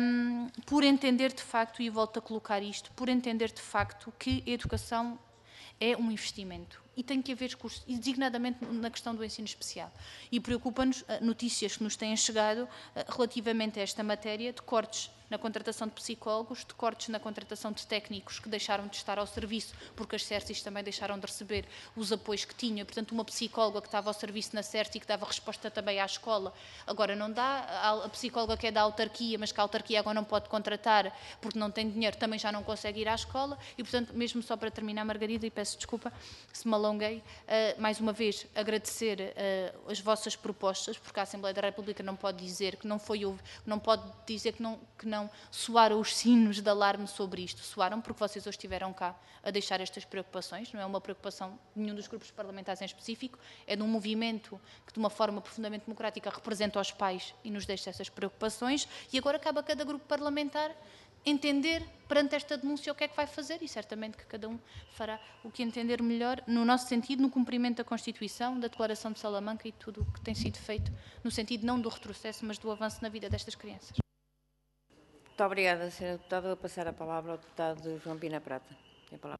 por entender, de facto, e volto a colocar isto, por entender, de facto, que a educação é um investimento e tem que haver recursos, e designadamente na questão do ensino especial. E preocupa-nos notícias que nos têm chegado relativamente a esta matéria de cortes na contratação de psicólogos, de cortes na contratação de técnicos que deixaram de estar ao serviço porque as CERSIs também deixaram de receber os apoios que tinham. E, portanto, uma psicóloga que estava ao serviço na CERSI e que dava resposta também à escola, agora não dá. A psicóloga que é da autarquia, mas que a autarquia agora não pode contratar porque não tem dinheiro, também já não consegue ir à escola. E, portanto, mesmo só para terminar, Margarida, e peço desculpa se me alonguei, mais uma vez agradecer as vossas propostas, porque a Assembleia da República não pode dizer que não foi, não pode dizer que não soaram os sinos de alarme sobre isto. Soaram porque vocês hoje estiveram cá a deixar estas preocupações, não é uma preocupação de nenhum dos grupos parlamentares em específico, é de um movimento que de uma forma profundamente democrática representa os pais e nos deixa essas preocupações, e agora cabe a cada grupo parlamentar entender perante esta denúncia o que é que vai fazer, e certamente que cada um fará o que entender melhor, no nosso sentido, no cumprimento da Constituição, da Declaração de Salamanca e tudo o que tem sido feito, no sentido não do retrocesso, mas do avanço na vida destas crianças. Muito obrigada, Sra. Deputada. Vou passar a palavra ao deputado João Pina Prata. Tem a palavra.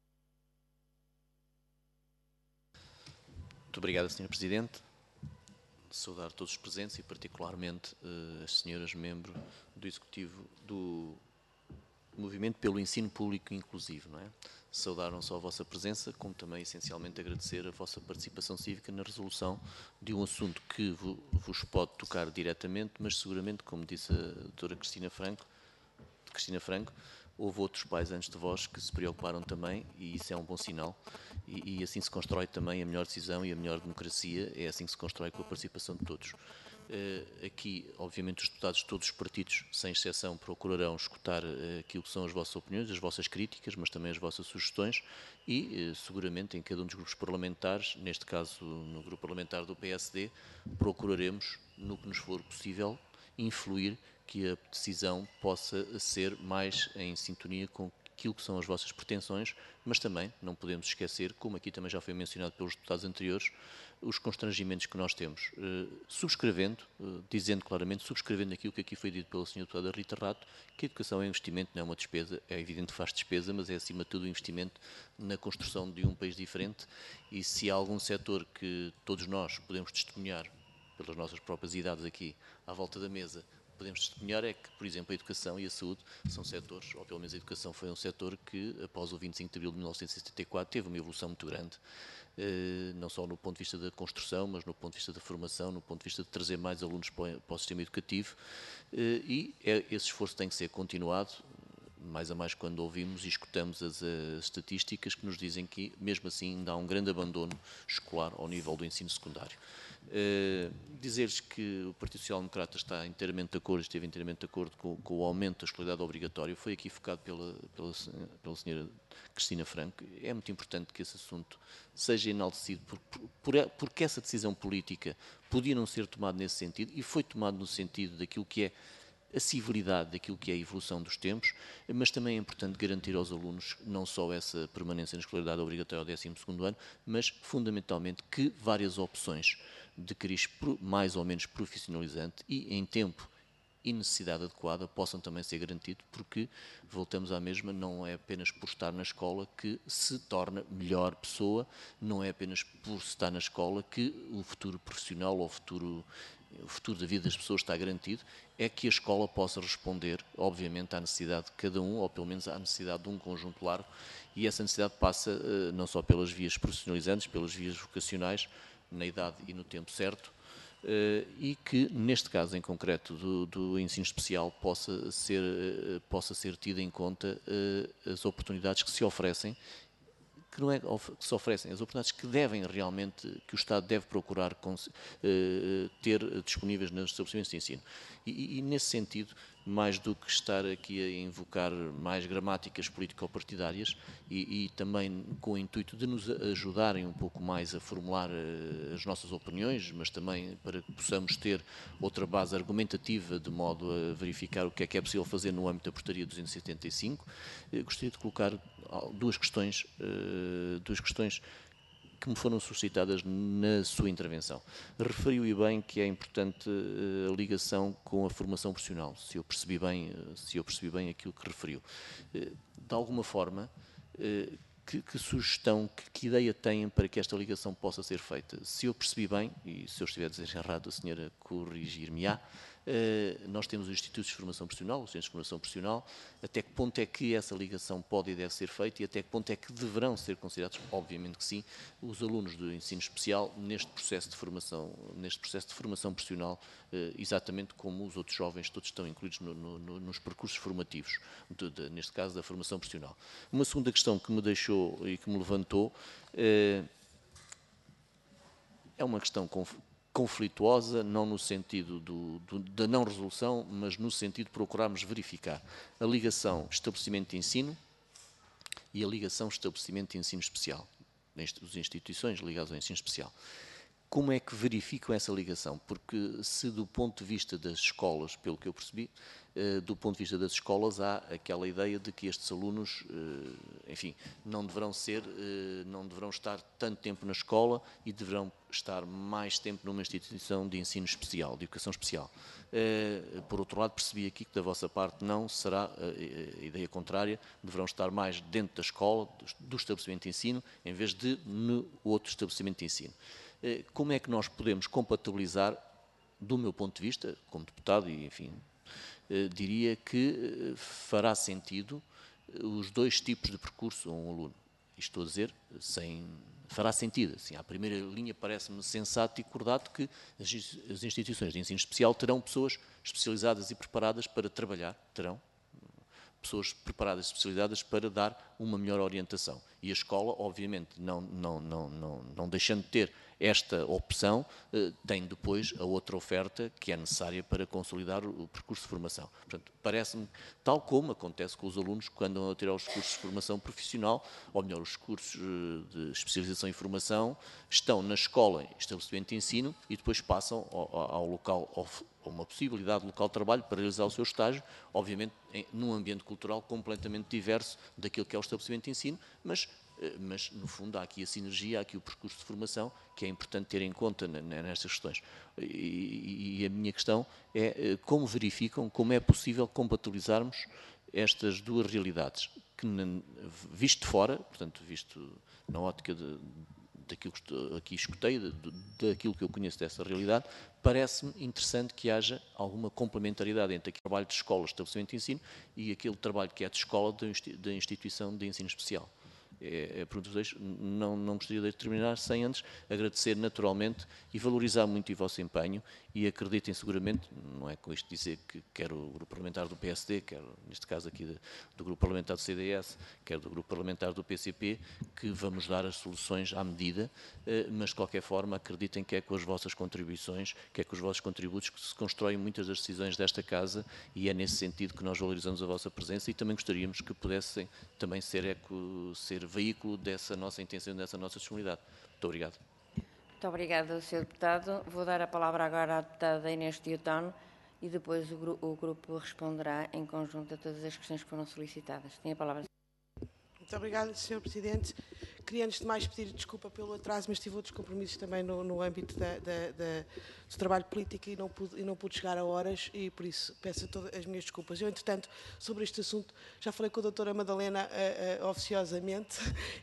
Muito obrigado, Sra. Presidente. Saudar todos os presentes e particularmente as senhoras membro do Executivo do Movimento pelo Ensino Público Inclusivo, não é? Saudar não só a vossa presença, como também essencialmente agradecer a vossa participação cívica na resolução de um assunto que vos pode tocar diretamente, mas seguramente, como disse a doutora Cristina Franco, houve outros pais antes de vós que se preocuparam também, e isso é um bom sinal, e assim se constrói também a melhor decisão e a melhor democracia, é assim que se constrói com a participação de todos. Aqui, obviamente, os deputados de todos os partidos, sem exceção, procurarão escutar aquilo que são as vossas opiniões, as vossas críticas, mas também as vossas sugestões e, seguramente, em cada um dos grupos parlamentares, neste caso no grupo parlamentar do PSD, procuraremos, no que nos for possível, influir que a decisão possa ser mais em sintonia com aquilo que são as vossas pretensões, mas também não podemos esquecer, como aqui também já foi mencionado pelos deputados anteriores, os constrangimentos que nós temos, subscrevendo, dizendo claramente, subscrevendo aquilo que aqui foi dito pela senhora deputada Rita Rato, que a educação é um investimento, não é uma despesa, é evidente que faz despesa, mas é acima de tudo um investimento na construção de um país diferente, e se há algum setor que todos nós podemos testemunhar, pelas nossas próprias idades aqui à volta da mesa, podemos testemunhar é que, por exemplo, a educação e a saúde são setores, ou pelo menos a educação foi um setor que, após o 25 de abril de 1974, teve uma evolução muito grande, não só no ponto de vista da construção, mas no ponto de vista da formação, no ponto de vista de trazer mais alunos para o sistema educativo, e esse esforço tem que ser continuado, mais a mais quando ouvimos e escutamos as estatísticas que nos dizem que, mesmo assim, ainda há um grande abandono escolar ao nível do ensino secundário. Dizer-lhes que o Partido Social Democrata está inteiramente de acordo, esteve inteiramente de acordo com o aumento da escolaridade obrigatória, foi aqui focado pela senhora Cristina Franco. É muito importante que esse assunto seja enaltecido, porque essa decisão política podia não ser tomada nesse sentido, e foi tomada no sentido daquilo que é a civilidade, daquilo que é a evolução dos tempos, mas também é importante garantir aos alunos não só essa permanência na escolaridade obrigatória ao 12º ano, mas fundamentalmente que várias opções de cariz mais ou menos profissionalizante e em tempo e necessidade adequada possam também ser garantidos, porque, voltamos à mesma, não é apenas por estar na escola que se torna melhor pessoa, não é apenas por estar na escola que o futuro profissional ou o futuro da vida das pessoas está garantido, é que a escola possa responder, obviamente, à necessidade de cada um, ou pelo menos à necessidade de um conjunto largo, e essa necessidade passa não só pelas vias profissionalizantes, pelas vias vocacionais, na idade e no tempo certo, e que, neste caso em concreto do ensino especial, possa ser tida em conta as oportunidades que se oferecem, que não é que se oferecem, as oportunidades que devem realmente, que o Estado deve procurar ter disponíveis nos estabelecimentos de ensino. E nesse sentido, mais do que estar aqui a invocar mais gramáticas político-partidárias e também com o intuito de nos ajudarem um pouco mais a formular as nossas opiniões, mas também para que possamos ter outra base argumentativa de modo a verificar o que é possível fazer no âmbito da Portaria 275, gostaria de colocar duas questões que me foram suscitadas na sua intervenção. Referiu e bem que é importante a ligação com a formação profissional, se eu percebi bem aquilo que referiu. De alguma forma, que sugestão, que ideia têm para que esta ligação possa ser feita? Se eu percebi bem, e se eu estiver a dizer errado, a senhora corrigir-me-á, nós temos os institutos de formação profissional, os centros de formação profissional, até que ponto é que essa ligação pode e deve ser feita e até que ponto é que deverão ser considerados, obviamente que sim, os alunos do ensino especial neste processo de formação profissional, exatamente como os outros jovens todos estão incluídos nos percursos formativos, neste caso da formação profissional. Uma segunda questão que me deixou e que me levantou é uma questão conflituosa, não no sentido da não resolução, mas no sentido de procurarmos verificar a ligação estabelecimento de ensino e a ligação estabelecimento de ensino especial, as instituições ligadas ao ensino especial. Como é que verificam essa ligação? Porque se do ponto de vista das escolas, pelo que eu percebi, do ponto de vista das escolas há aquela ideia de que estes alunos, enfim, não deverão estar tanto tempo na escola e deverão estar mais tempo numa instituição de ensino especial, de educação especial. Por outro lado, percebi aqui que da vossa parte não será a ideia contrária, deverão estar mais dentro da escola, do estabelecimento de ensino, em vez de no outro estabelecimento de ensino. Como é que nós podemos compatibilizar, do meu ponto de vista, como deputado, e enfim, diria que fará sentido os dois tipos de percurso a um aluno. Estou a dizer, fará sentido. Assim, à primeira linha parece-me sensato e acordado que as instituições de ensino especial terão pessoas especializadas e preparadas para trabalhar, terão pessoas preparadas e especializadas para dar uma melhor orientação. E a escola, obviamente, não deixando de ter esta opção, tem depois a outra oferta que é necessária para consolidar o percurso de formação. Portanto, parece-me, tal como acontece com os alunos quando andam a tirar os cursos de formação profissional, ou melhor, os cursos de especialização e formação, estão na escola, estabelecimento de ensino, e depois passam ao local, a uma possibilidade de local de trabalho para realizar o seu estágio, obviamente num ambiente cultural completamente diverso daquilo que é o estabelecimento de ensino, mas no fundo há aqui a sinergia, há aqui o percurso de formação que é importante ter em conta nestas questões. E a minha questão é como verificam, como é possível compatibilizarmos estas duas realidades, que visto de fora, portanto visto na ótica daquilo que aqui escutei, daquilo que eu conheço dessa realidade, parece-me interessante que haja alguma complementariedade entre aquele trabalho de escola, estabelecimento de ensino, e aquele trabalho que é de escola da instituição de ensino especial. Não gostaria de terminar sem antes agradecer naturalmente e valorizar muito o vosso empenho e acreditem seguramente, não é com isto dizer que quer o grupo parlamentar do PSD, quer neste caso aqui do grupo parlamentar do CDS, quer do grupo parlamentar do PCP, que vamos dar as soluções à medida, mas de qualquer forma acreditem que é com as vossas contribuições, que é com os vossos contributos que se constroem muitas das decisões desta Casa, e é nesse sentido que nós valorizamos a vossa presença e também gostaríamos que pudessem também ser veículo dessa nossa intenção, dessa nossa disponibilidade. Muito obrigado. Muito obrigada, Sr. Deputado. Vou dar a palavra agora à deputada Inês Teotano e depois o grupo responderá em conjunto a todas as questões que foram solicitadas. Tem a palavra. Muito obrigada, Sr. Presidente. Queria, antes de mais, pedir desculpa pelo atraso, mas tive outros compromissos também no âmbito do trabalho político e não pude chegar a horas e, por isso, peço todas as minhas desculpas. Eu, entretanto, sobre este assunto, já falei com a doutora Madalena oficiosamente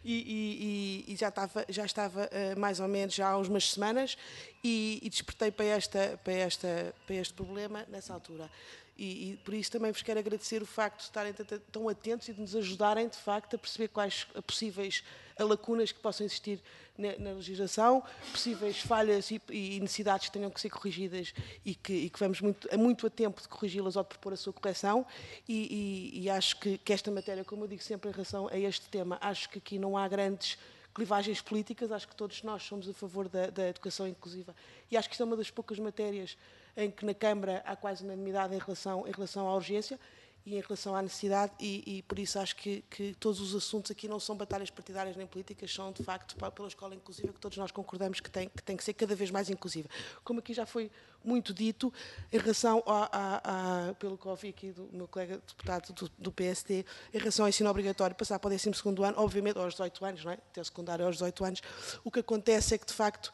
e já estava mais ou menos já há umas semanas e despertei para este problema nessa altura. E por isso também vos quero agradecer o facto de estarem tão atentos e de nos ajudarem, de facto, a perceber quais possíveis lacunas que possam existir na legislação, possíveis falhas e necessidades que tenham que ser corrigidas e que vamos muito a tempo de corrigi-las ou de propor a sua correção. E acho que esta matéria, como eu digo sempre em relação a este tema, acho que aqui não há grandes clivagens políticas, acho que todos nós somos a favor da educação inclusiva e acho que isto é uma das poucas matérias em que na Câmara há quase unanimidade em relação à urgência e em relação à necessidade e por isso acho que todos os assuntos aqui não são batalhas partidárias nem políticas, são de facto pela escola inclusiva que todos nós concordamos que tem que ser cada vez mais inclusiva. Como aqui já foi muito dito, em relação pelo que ouvi aqui do meu colega deputado do PSD, em relação ao ensino obrigatório, passar para o 12º ano, obviamente aos 18 anos, não é? Até o secundário aos 18 anos, o que acontece é que de facto,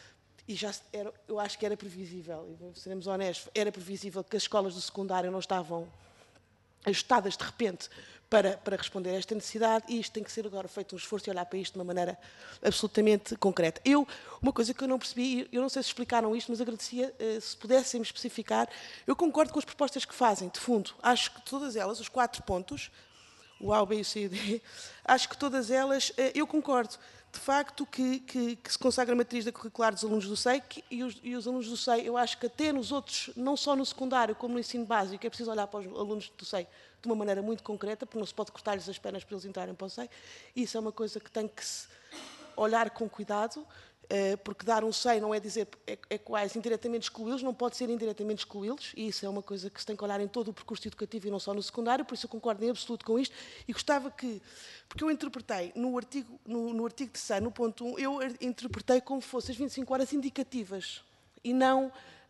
eu acho que era previsível, e seremos honestos, era previsível que as escolas do secundário não estavam ajustadas de repente para responder a esta necessidade e isto tem que ser agora feito um esforço e olhar para isto de uma maneira absolutamente concreta. Uma coisa que eu não percebi, eu não sei se explicaram isto, mas agradecia se pudessem me especificar, eu concordo com as propostas que fazem, de fundo, acho que todas elas, os 4 pontos, o A, o B e o C e o D, acho que todas elas, eu concordo, de facto, que se consagra a matriz da curricular dos alunos do SEI e os alunos do SEI, eu acho que até nos outros, não só no secundário, como no ensino básico, é preciso olhar para os alunos do SEI de uma maneira muito concreta, porque não se pode cortar-lhes as pernas para eles entrarem para o SEI. Isso é uma coisa que tem que se olhar com cuidado, porque dar um SEI não é dizer, é quase indiretamente excluí-los, não pode ser indiretamente excluí-los, e isso é uma coisa que se tem que olhar em todo o percurso educativo e não só no secundário, por isso eu concordo em absoluto com isto, e gostava que, porque eu interpretei no artigo 3º, no ponto 1, eu interpretei como fossem as 25 horas indicativas, e não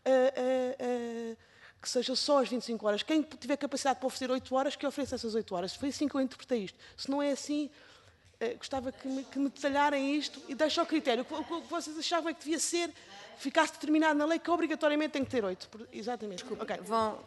que seja só as 25 horas. Quem tiver capacidade para oferecer 8 horas, que ofereça essas 8 horas. Foi assim que eu interpretei isto. Se não é assim, gostava que me detalharem isto e deixem ao critério. O que vocês achavam é que devia ser, ficasse determinado na lei que obrigatoriamente tem que ter 8. Exatamente. Okay.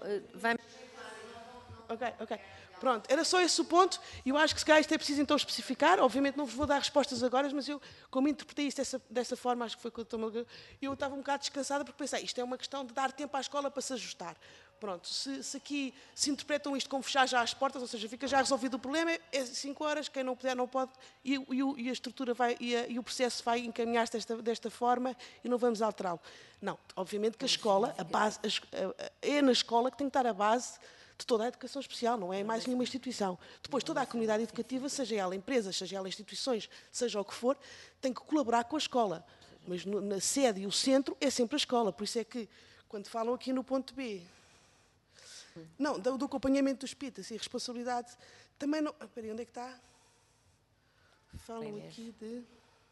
Ok. Pronto, era só esse o ponto e eu acho que se calhar isto é preciso então especificar. Obviamente não vos vou dar respostas agora, mas eu, como interpretei isto dessa forma, acho que foi quando eu estava um bocado descansada porque pensei, isto é uma questão de dar tempo à escola para se ajustar. Pronto, se aqui se interpretam isto como fechar já as portas, ou seja, fica já resolvido o problema, é 5 horas, quem não puder não pode, e a estrutura vai, e o processo vai encaminhar-se desta forma e não vamos alterá-lo. Não, obviamente que a escola, a base, é na escola que tem que estar a base de toda a educação especial, não é mais nenhuma instituição. Depois, toda a comunidade educativa, seja ela empresas, seja ela instituições, seja o que for, tem que colaborar com a escola. Mas na sede e o centro é sempre a escola. Por isso é que, quando falam aqui no ponto B, não, do acompanhamento dos PITAs e responsabilidade, também não... Espera aí, onde é que está? Falam aqui de...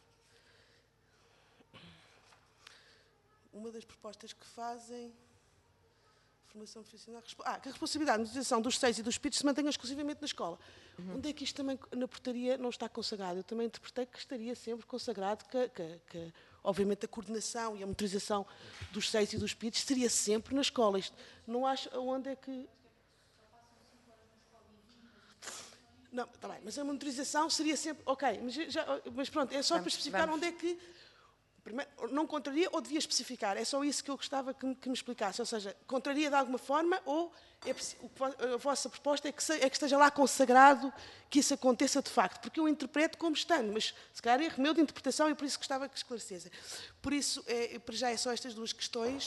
Uma das propostas que fazem... Formação profissional... que a responsabilidade de utilização dos SEIs e dos PITs se mantenha exclusivamente na escola. Onde é que isto também, na portaria, não está consagrado? Eu também interpretei que estaria sempre consagrado que obviamente, a coordenação e a monitorização dos SEIs e dos PITs seria sempre na escola. Isto, não acho onde é que... Não, está bem, mas a monitorização seria sempre... Ok, mas pronto, é só para especificar onde é que... Primeiro, não contraria ou devia especificar? É só isso que eu gostava que me explicasse. Ou seja, contraria de alguma forma ou a vossa proposta é que esteja lá consagrado que isso aconteça de facto? Porque eu interpreto como estando, mas se calhar é erro meu de interpretação e por isso gostava que esclarecessem. Por isso, para já é só estas duas questões.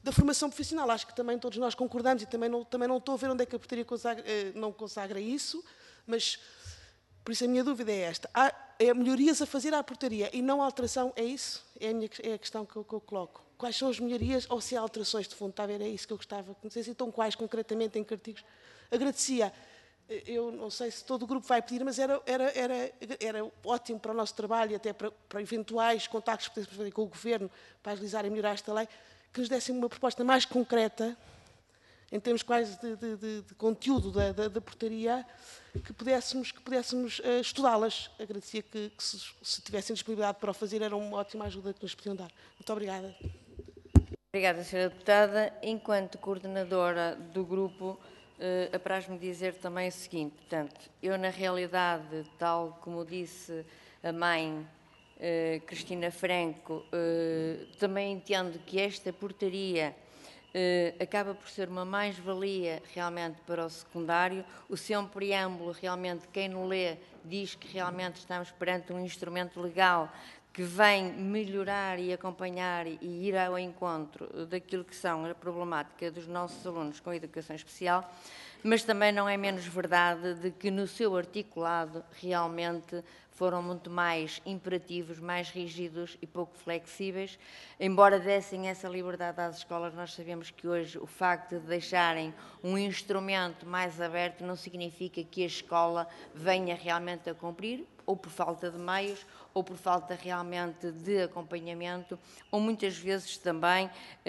da formação profissional. Acho que também todos nós concordamos e também não estou a ver onde é que a portaria não consagra isso, mas por isso a minha dúvida é esta. Há melhorias a fazer à portaria e não alteração, é isso? É a questão que eu coloco. Quais são as melhorias ou se há alterações de fundo? Está a ver? É isso que eu gostava. Não sei se então quais concretamente, em que artigos. Agradecia. Eu não sei se todo o grupo vai pedir, mas era ótimo para o nosso trabalho e até para eventuais contactos que podemos fazer com o Governo para agilizar e melhorar esta lei, que nos dessem uma proposta mais concreta, em termos quase de conteúdo da portaria, que pudéssemos estudá-las. Agradecia que se tivessem disponibilidade para o fazer, era uma ótima ajuda que nos podiam dar. Muito obrigada. Obrigada, Sra. Deputada. Enquanto coordenadora do grupo, apraz-me dizer também o seguinte, portanto, eu na realidade, tal como disse a mãe, Cristina Franco, também entendo que esta portaria acaba por ser uma mais-valia realmente para o secundário. O seu preâmbulo, realmente, quem não lê, diz que realmente estamos perante um instrumento legal que vem melhorar e acompanhar e ir ao encontro daquilo que são a problemática dos nossos alunos com educação especial, mas também não é menos verdade de que no seu articulado realmente foram muito mais imperativos, mais rígidos e pouco flexíveis. Embora dessem essa liberdade às escolas, nós sabemos que hoje o facto de deixarem um instrumento mais aberto não significa que a escola venha realmente a cumprir, ou por falta de meios, ou por falta realmente de acompanhamento, ou muitas vezes também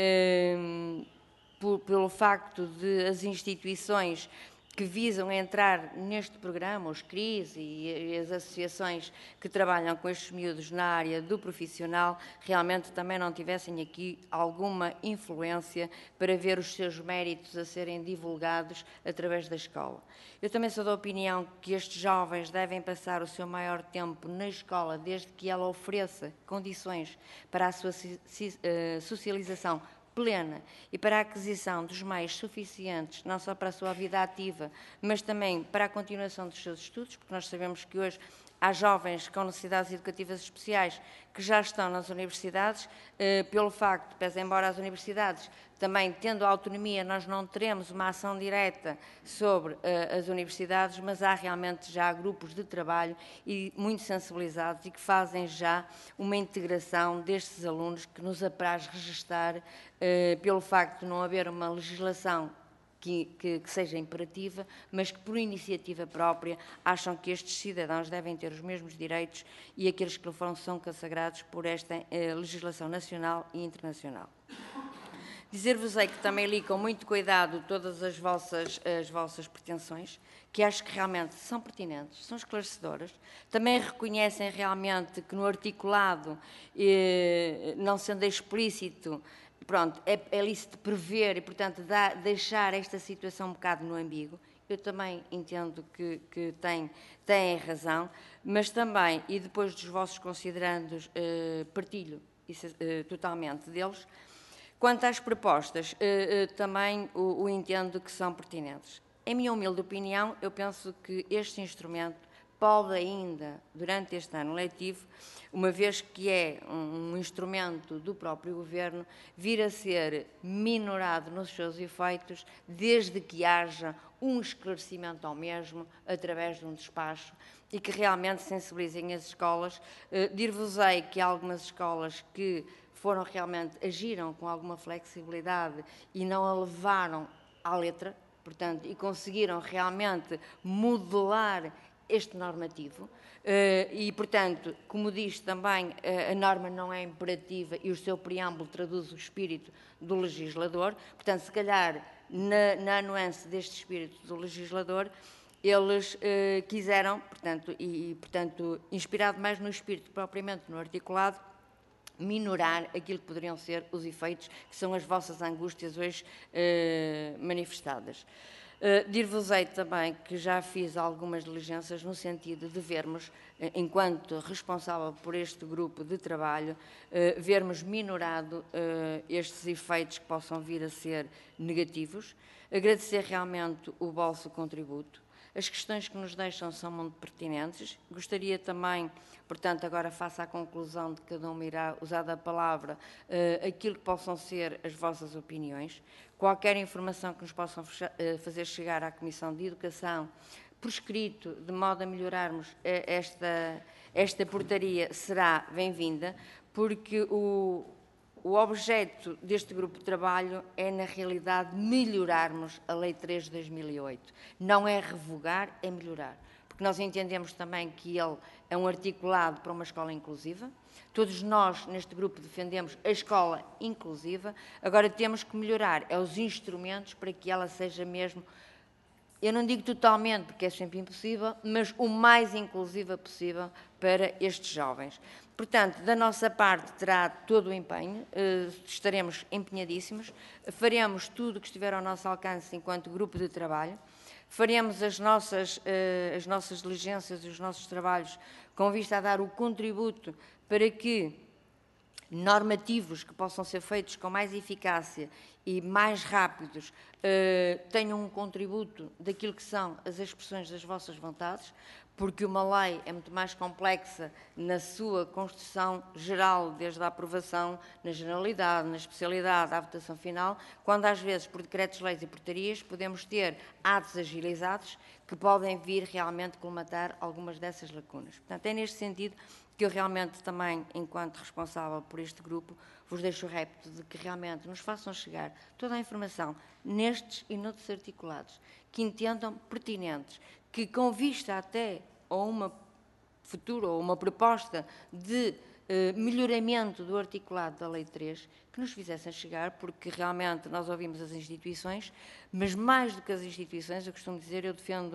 pelo facto de as instituições que visam entrar neste programa, os CRIs e as associações que trabalham com estes miúdos na área do profissional, realmente também não tivessem aqui alguma influência para ver os seus méritos a serem divulgados através da escola. Eu também sou da opinião que estes jovens devem passar o seu maior tempo na escola, desde que ela ofereça condições para a sua socialização plena e para a aquisição dos meios suficientes, não só para a sua vida ativa, mas também para a continuação dos seus estudos, porque nós sabemos que hoje há jovens com necessidades educativas especiais que já estão nas universidades, pelo facto, pese embora as universidades também tendo autonomia, nós não teremos uma ação direta sobre as universidades, mas há realmente já grupos de trabalho e muito sensibilizados e que fazem já uma integração destes alunos que nos apraz registar pelo facto de não haver uma legislação que seja imperativa, mas que por iniciativa própria acham que estes cidadãos devem ter os mesmos direitos e aqueles que foram são consagrados por esta legislação nacional e internacional. Dizer-vos-ei que também li com muito cuidado todas as vossas pretensões, que acho que realmente são pertinentes, são esclarecedoras. Também reconhecem realmente que no articulado, não sendo explícito, pronto, é lícito prever e, portanto, deixar esta situação um bocado no ambíguo. Eu também entendo que têm razão, mas também, e depois dos vossos considerandos, partilho totalmente deles. Quanto às propostas, também o entendo que são pertinentes. Em minha humilde opinião, eu penso que este instrumento pode ainda, durante este ano letivo, uma vez que é um instrumento do próprio Governo, vir a ser minorado nos seus efeitos, desde que haja um esclarecimento ao mesmo, através de um despacho, e que realmente sensibilizem as escolas. Dir-vos-ei que há algumas escolas que agiram com alguma flexibilidade e não a levaram à letra, portanto, e conseguiram realmente modelar este normativo e, portanto, como diz também, a norma não é imperativa e o seu preâmbulo traduz o espírito do legislador, portanto, se calhar, na nuance deste espírito do legislador, eles quiseram, portanto, inspirado mais no espírito propriamente no articulado, minorar aquilo que poderiam ser os efeitos que são as vossas angústias hoje manifestadas. Dir-vos-ei também que já fiz algumas diligências no sentido de vermos, enquanto responsável por este grupo de trabalho, vermos minorado estes efeitos que possam vir a ser negativos. Agradecer realmente o vosso contributo. As questões que nos deixam são muito pertinentes. Gostaria também, portanto, agora faço a conclusão de que cada um irá usar da palavra aquilo que possam ser as vossas opiniões. Qualquer informação que nos possam fazer chegar à Comissão de Educação por escrito, de modo a melhorarmos esta portaria, será bem-vinda, porque o objeto deste grupo de trabalho é, na realidade, melhorarmos a Lei 3 de 2008. Não é revogar, é melhorar. Porque nós entendemos também que ele é um articulado para uma escola inclusiva. Todos nós, neste grupo, defendemos a escola inclusiva. Agora temos que melhorar os instrumentos para que ela seja mesmo, eu não digo totalmente, porque é sempre impossível, mas o mais inclusiva possível para estes jovens. Portanto, da nossa parte terá todo o empenho, estaremos empenhadíssimos, faremos tudo o que estiver ao nosso alcance enquanto grupo de trabalho, faremos as nossas diligências e os nossos trabalhos com vista a dar o contributo para que normativos que possam ser feitos com mais eficácia e mais rápidos tenham um contributo daquilo que são as expressões das vossas vontades, porque uma lei é muito mais complexa na sua construção geral, desde a aprovação, na generalidade, na especialidade, à votação final, quando às vezes, por decretos-leis e portarias, podemos ter atos agilizados que podem vir realmente colmatar algumas dessas lacunas. Portanto, é neste sentido que eu realmente também, enquanto responsável por este grupo, vos deixo o repto de que realmente nos façam chegar toda a informação nestes e noutros articulados, que entendam pertinentes, que com vista até a uma futura ou uma proposta de melhoramento do articulado da Lei 3, que nos fizessem chegar, porque realmente nós ouvimos as instituições, mas mais do que as instituições, eu costumo dizer,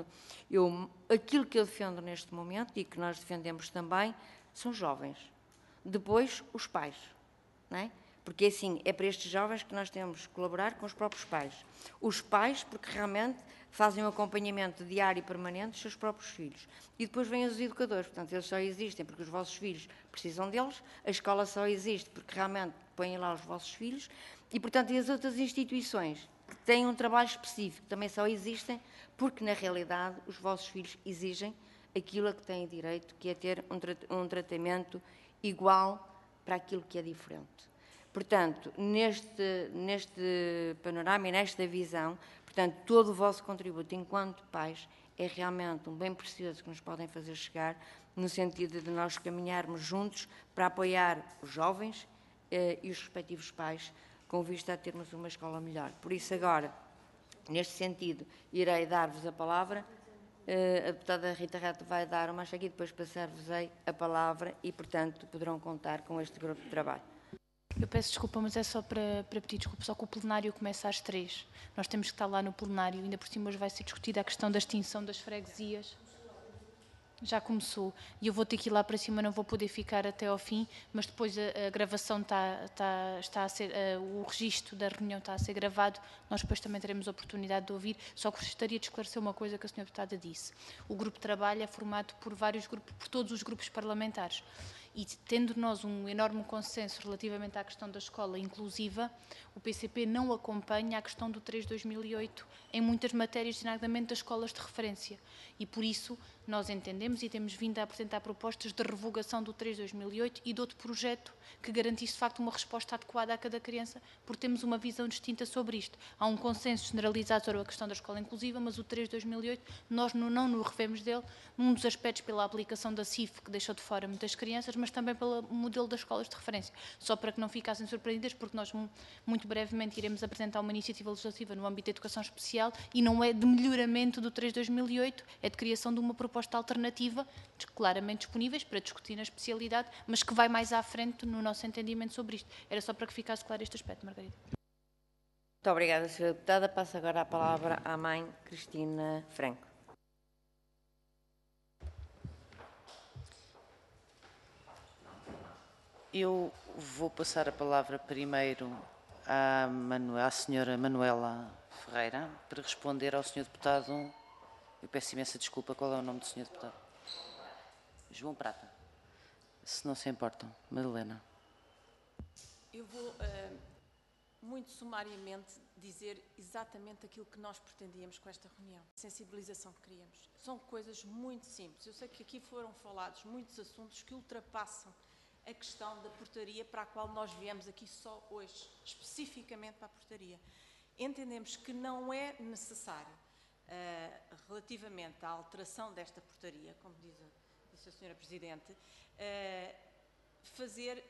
aquilo que eu defendo neste momento e que nós defendemos também, são jovens. Depois, os pais, não é? Porque assim, é para estes jovens que nós temos que colaborar com os próprios pais. Os pais, porque realmente fazem um acompanhamento diário e permanente dos seus próprios filhos. E depois vêm os educadores, portanto, eles só existem porque os vossos filhos precisam deles, a escola só existe porque realmente põem lá os vossos filhos, e, portanto, e as outras instituições que têm um trabalho específico também só existem porque, na realidade, os vossos filhos exigem aquilo a que têm direito, que é ter um tratamento igual para aquilo que é diferente. Portanto, neste panorama e nesta visão, portanto, todo o vosso contributo enquanto pais é realmente um bem precioso que nos podem fazer chegar, no sentido de nós caminharmos juntos para apoiar os jovens e os respectivos pais, com vista a termos uma escola melhor. Por isso, agora, neste sentido, irei dar-vos a palavra. A deputada Rita Rato vai dar uma aqui, depois passar-vos-ei a palavra e, portanto, poderão contar com este grupo de trabalho. Eu peço desculpa, mas é só para pedir desculpa, só que o plenário começa às 3. Nós temos que estar lá no plenário, ainda por cima hoje vai ser discutida a questão da extinção das freguesias. Já começou, e eu vou ter que ir lá para cima, não vou poder ficar até ao fim, mas depois a gravação está a ser, o registro da reunião está a ser gravado, nós depois também teremos a oportunidade de ouvir, só que gostaria de esclarecer uma coisa que a senhora deputada disse. O grupo de trabalho é formado por vários grupos, por todos os grupos parlamentares, e tendo nós um enorme consenso relativamente à questão da escola inclusiva, o PCP não acompanha a questão do 3 de 2008 em muitas matérias, designadamente das escolas de referência, e por isso nós entendemos e temos vindo a apresentar propostas de revogação do 3 de 2008 e de outro projeto que garantisse de facto uma resposta adequada a cada criança, porque temos uma visão distinta sobre isto. Há um consenso generalizado sobre a questão da escola inclusiva, mas o 3 de 2008 nós não nos revemos dele, num dos aspectos pela aplicação da CIF, que deixou de fora muitas crianças, mas também pelo modelo das escolas de referência. Só para que não ficassem surpreendidas, porque nós muito brevemente iremos apresentar uma iniciativa legislativa no âmbito da educação especial e não é de melhoramento do 3 de 2008, é de criação de uma proposta alternativa, claramente disponíveis para discutir na especialidade, mas que vai mais à frente no nosso entendimento sobre isto. Era só para que ficasse claro este aspecto, Margarida. Muito obrigada, Sra. Deputada. Passo agora a palavra à mãe Cristina Franco. Eu vou passar a palavra primeiro à senhora Manuela Ferreira para responder ao senhor deputado. Eu peço imensa desculpa, qual é o nome do senhor deputado? João Prata. Se não se importam. Madalena. Eu vou muito sumariamente, dizer exatamente aquilo que nós pretendíamos com esta reunião. A sensibilização que queríamos. São coisas muito simples. Eu sei que aqui foram falados muitos assuntos que ultrapassam a questão da portaria para a qual nós viemos aqui só hoje, especificamente para a portaria. Entendemos que não é necessário, relativamente à alteração desta portaria, como disse a Sra. Presidente, fazer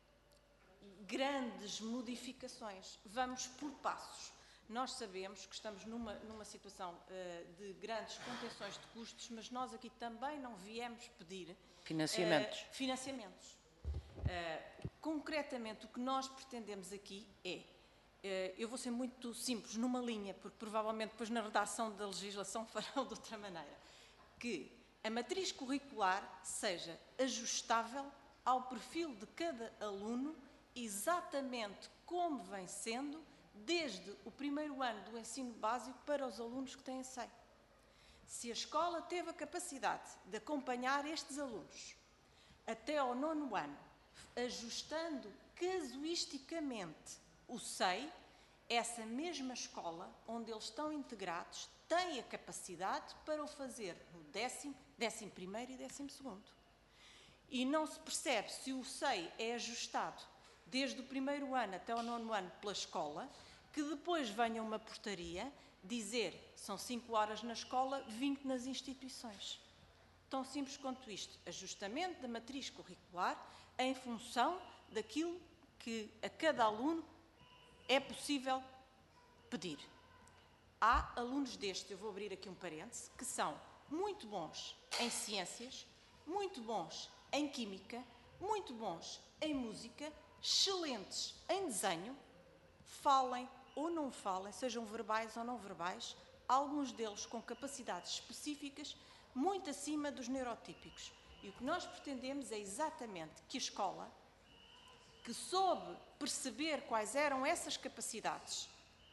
grandes modificações. Vamos por passos. Nós sabemos que estamos numa situação de grandes contenções de custos, mas nós aqui também não viemos pedir financiamentos. Concretamente, o que nós pretendemos aqui é, eu vou ser muito simples, numa linha, porque provavelmente depois na redação da legislação farão de outra maneira, que a matriz curricular seja ajustável ao perfil de cada aluno, exatamente como vem sendo desde o primeiro ano do ensino básico para os alunos que têm SEI. Se a escola teve a capacidade de acompanhar estes alunos até ao 9º ano, ajustando casuisticamente o SEI, essa mesma escola onde eles estão integrados tem a capacidade para o fazer no 10º, 11º e 12º. E não se percebe se o SEI é ajustado desde o primeiro ano até ao 9º ano pela escola, que depois venha uma portaria dizer são 5 horas na escola, 20 nas instituições. Tão simples quanto isto. Ajustamento da matriz curricular em função daquilo que a cada aluno é possível pedir. Há alunos destes, eu vou abrir aqui um parêntese, que são muito bons em ciências, muito bons em química, muito bons em música, excelentes em desenho, falem ou não falem, sejam verbais ou não verbais, alguns deles com capacidades específicas muito acima dos neurotípicos. E o que nós pretendemos é exatamente que a escola, que soube perceber quais eram essas capacidades,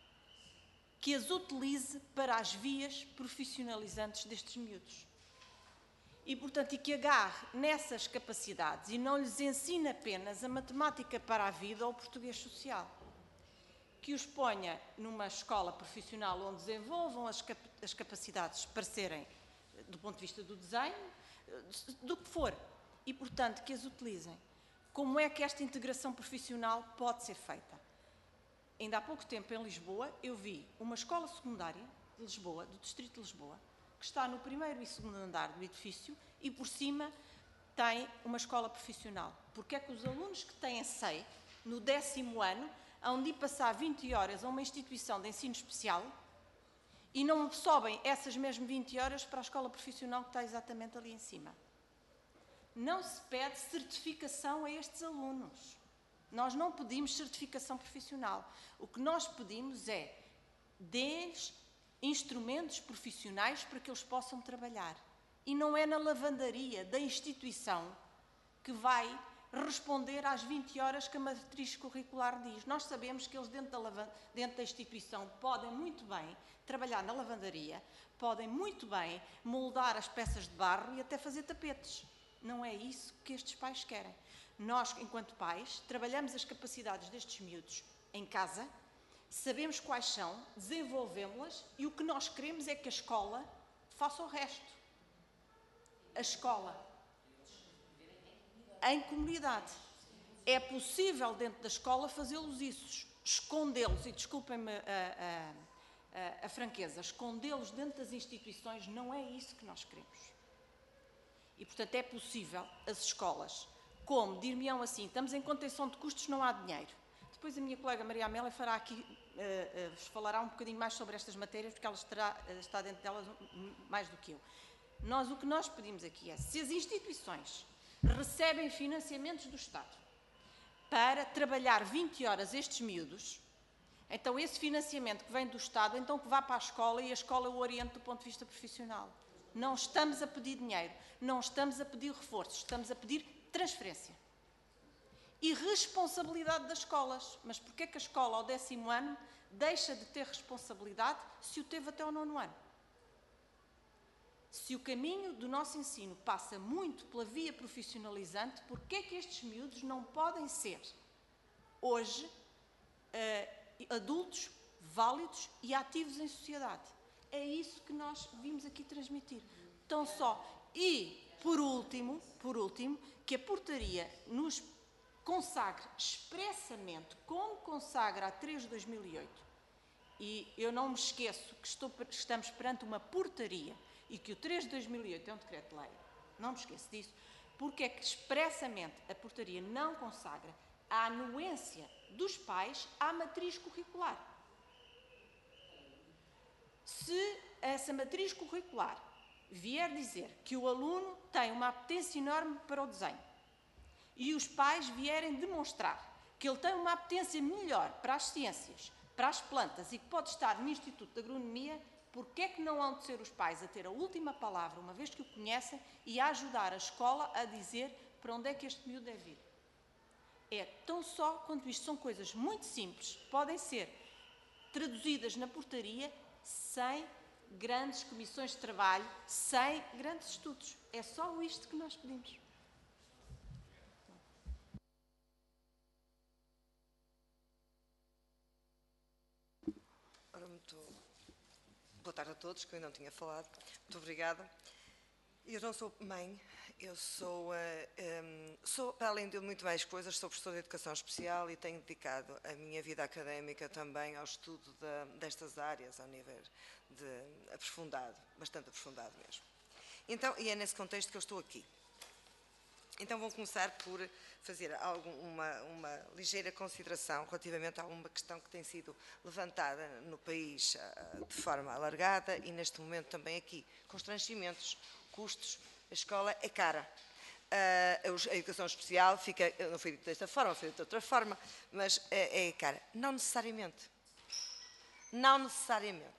que as utilize para as vias profissionalizantes destes miúdos. E, portanto, e que agarre nessas capacidades e não lhes ensine apenas a matemática para a vida ou o português social. Que os ponha numa escola profissional onde desenvolvam as capacidades para serem, do ponto de vista do desenho, do que for. E, portanto, que as utilizem. Como é que esta integração profissional pode ser feita? Ainda há pouco tempo, em Lisboa, eu vi uma escola secundária de Lisboa, do Distrito de Lisboa, que está no 1º e 2º andar do edifício e, por cima, tem uma escola profissional. Porque é que os alunos que têm SEI, no 10º ano, hão de ir passar 20 horas a uma instituição de ensino especial e não sobem essas mesmas 20 horas para a escola profissional que está exatamente ali em cima? Não se pede certificação a estes alunos. Nós não pedimos certificação profissional. O que nós pedimos é dê-lhes instrumentos profissionais para que eles possam trabalhar. E não é na lavandaria da instituição que vai responder às 20 horas que a matriz curricular diz. Nós sabemos que eles dentro da instituição podem muito bem trabalhar na lavandaria, podem muito bem moldar as peças de barro e até fazer tapetes. Não é isso que estes pais querem. Nós, enquanto pais, trabalhamos as capacidades destes miúdos em casa, sabemos quais são, desenvolvemos-las e o que nós queremos é que a escola faça o resto. A escola em comunidade. É possível dentro da escola fazê-los isso, escondê-los, e desculpem-me a franqueza, escondê-los dentro das instituições não é isso que nós queremos. E, portanto, é possível as escolas, como dir-me-ão assim, estamos em contenção de custos, não há dinheiro. Depois a minha colega Maria Amélia fará aqui, vos falará um bocadinho mais sobre estas matérias, porque ela está dentro delas mais do que eu. O que nós pedimos aqui é, se as instituições recebem financiamentos do Estado para trabalhar 20 horas estes miúdos, então esse financiamento que vem do Estado, então que vá para a escola e a escola o oriente do ponto de vista profissional. Não estamos a pedir dinheiro, não estamos a pedir reforços, estamos a pedir transferência. E responsabilidade das escolas. Mas porquê que a escola ao 10º ano deixa de ter responsabilidade se o teve até ao 9º ano? Se o caminho do nosso ensino passa muito pela via profissionalizante, porquê que estes miúdos não podem ser, hoje, adultos válidos e ativos em sociedade. É isso que nós vimos aqui transmitir. Tão só. E, por último, que a portaria nos consagre expressamente, como consagra a 3 de 2008, e eu não me esqueço que estamos perante uma portaria e que o 3 de 2008 é um decreto-lei, não me esqueço disso, porque é que expressamente a portaria não consagra a anuência dos pais à matriz curricular. Se essa matriz curricular vier dizer que o aluno tem uma apetência enorme para o desenho e os pais vierem demonstrar que ele tem uma apetência melhor para as ciências, para as plantas e que pode estar no Instituto de Agronomia, porque é que não hão de ser os pais a ter a última palavra, uma vez que o conhecem, e a ajudar a escola a dizer para onde é que este miúdo deve ir? É tão só quanto isto são coisas muito simples, podem ser traduzidas na portaria sem grandes comissões de trabalho, sem grandes estudos. É só isto que nós pedimos. Ora, boa tarde a todos, que eu ainda não tinha falado. Muito obrigada. Eu não sou mãe, eu sou, para além de muito mais coisas, sou professora de Educação Especial e tenho dedicado a minha vida académica também ao estudo destas áreas, ao nível aprofundado, bastante aprofundado mesmo. Então, e é nesse contexto que eu estou aqui. Então vou começar por fazer uma ligeira consideração relativamente a uma questão que tem sido levantada no país de forma alargada e neste momento também aqui. Constrangimentos, custos, a escola é cara. A educação especial fica, não foi dito desta forma, foi de outra forma, mas é cara. Não necessariamente. Não necessariamente.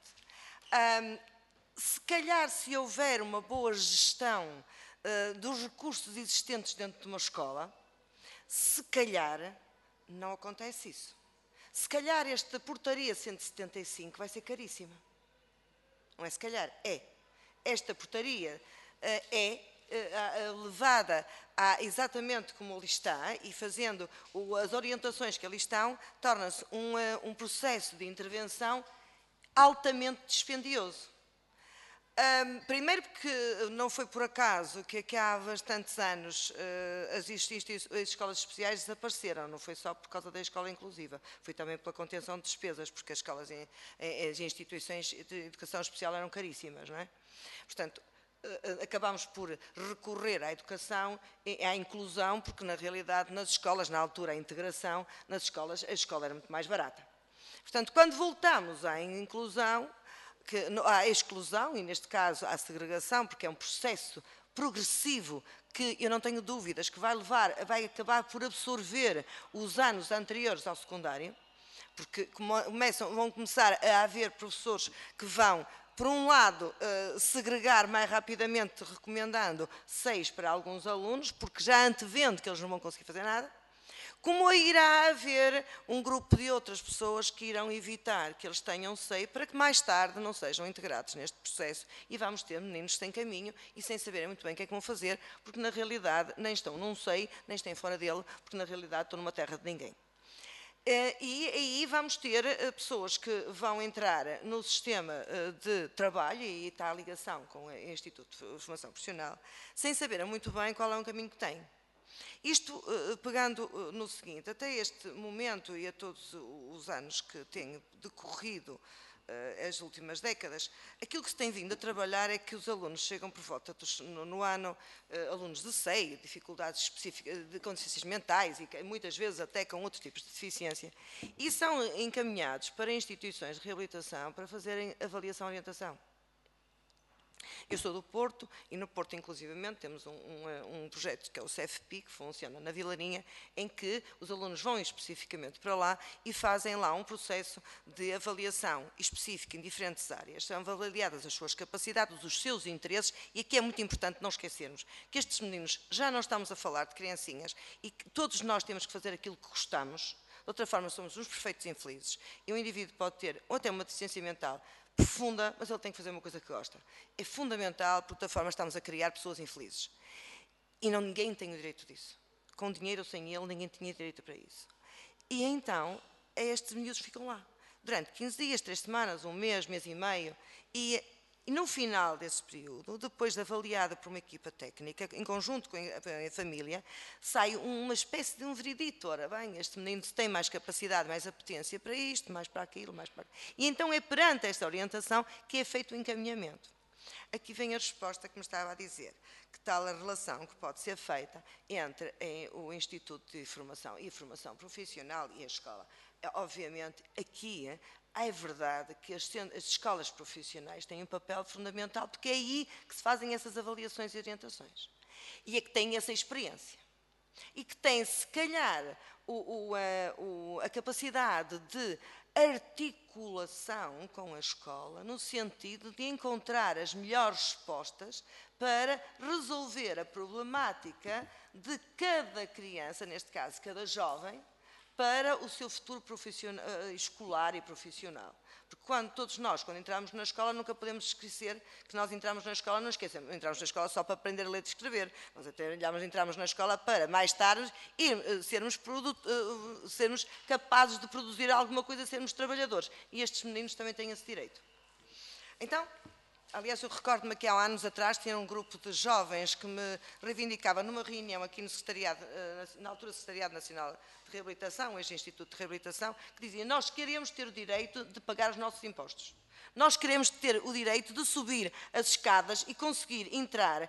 Se calhar, se houver uma boa gestão dos recursos existentes dentro de uma escola, se calhar não acontece isso. Se calhar esta portaria 175 vai ser caríssima. Não é se calhar, é. Esta portaria é levada exatamente como ali está e fazendo as orientações que ali estão, torna-se um processo de intervenção altamente dispendioso. Primeiro porque não foi por acaso que há bastantes anos as escolas especiais desapareceram, não foi só por causa da escola inclusiva, foi também pela contenção de despesas, porque as escolas as instituições de educação especial eram caríssimas, não é? Portanto, acabámos por recorrer à educação, à inclusão, porque na realidade nas escolas, na altura a integração, nas escolas, a escola era muito mais barata. Portanto, quando voltamos à inclusão, à exclusão, e neste caso à segregação, porque é um processo progressivo que eu não tenho dúvidas que vai acabar por absorver os anos anteriores ao secundário, porque vão começar a haver professores que vão, por um lado, segregar mais rapidamente, recomendando 6 para alguns alunos, porque já antevendo que eles não vão conseguir fazer nada, como irá haver um grupo de outras pessoas que irão evitar que eles tenham SEI para que mais tarde não sejam integrados neste processo e vamos ter meninos sem caminho e sem saberem muito bem o que é que vão fazer, porque na realidade nem estão num SEI, nem estão fora dele, porque na realidade estão numa terra de ninguém. E aí vamos ter pessoas que vão entrar no sistema de trabalho, e está a ligação com o Instituto de Formação Profissional, sem saberem muito bem qual é o caminho que têm. Isto pegando no seguinte, até este momento e a todos os anos que têm decorrido as últimas décadas, aquilo que se tem vindo a trabalhar é que os alunos chegam por volta no ano, alunos de SEI, dificuldades específicas de consciências mentais e muitas vezes até com outros tipos de deficiência, e são encaminhados para instituições de reabilitação para fazerem avaliação e orientação. Eu sou do Porto e no Porto, inclusivamente, temos um projeto que é o CFP, que funciona na Vilarinha, em que os alunos vão especificamente para lá e fazem lá um processo de avaliação específica em diferentes áreas. São avaliadas as suas capacidades, os seus interesses, e aqui é muito importante não esquecermos que estes meninos, já não estamos a falar de criancinhas, e que todos nós temos que fazer aquilo que gostamos, de outra forma somos uns perfeitos infelizes. E o indivíduo pode ter ou até uma deficiência mental profunda, mas ele tem que fazer uma coisa que gosta. É fundamental, porque de outra forma estamos a criar pessoas infelizes. E ninguém tem o direito disso. Com dinheiro ou sem ele, ninguém tinha direito para isso. E então, estes miúdos ficam lá. durante 15 dias, 3 semanas, um mês, mês e meio, e no final desse período, depois de avaliado por uma equipa técnica, em conjunto com a família, sai uma espécie de um veredito. Ora bem, este menino tem mais capacidade, mais apetência para isto, mais para aquilo, mais para... E então é perante esta orientação que é feito o encaminhamento. Aqui vem a resposta que me estava a dizer, que tal a relação que pode ser feita entre o Instituto de Formação e a Formação Profissional e a escola. Obviamente, aqui é verdade que as escolas profissionais têm um papel fundamental, porque é aí que se fazem essas avaliações e orientações. E é que têm essa experiência. E que têm, se calhar, a capacidade de articulação com a escola, no sentido de encontrar as melhores respostas para resolver a problemática de cada criança, neste caso, cada jovem, para o seu futuro profissional, escolar e profissional. Porque todos nós, quando entramos na escola, nunca podemos esquecer que nós entramos na escola, não esquecemos, entramos na escola só para aprender a ler e escrever. Nós até entramos na escola para, mais tarde, sermos capazes de produzir alguma coisa, sermos trabalhadores. E estes meninos também têm esse direito. Então, aliás, eu recordo-me que há anos atrás tinha um grupo de jovens que me reivindicava numa reunião aqui no Secretariado, na altura Secretariado Nacional de Reabilitação, este Instituto de Reabilitação, que dizia: nós queremos ter o direito de pagar os nossos impostos. Nós queremos ter o direito de subir as escadas e conseguir entrar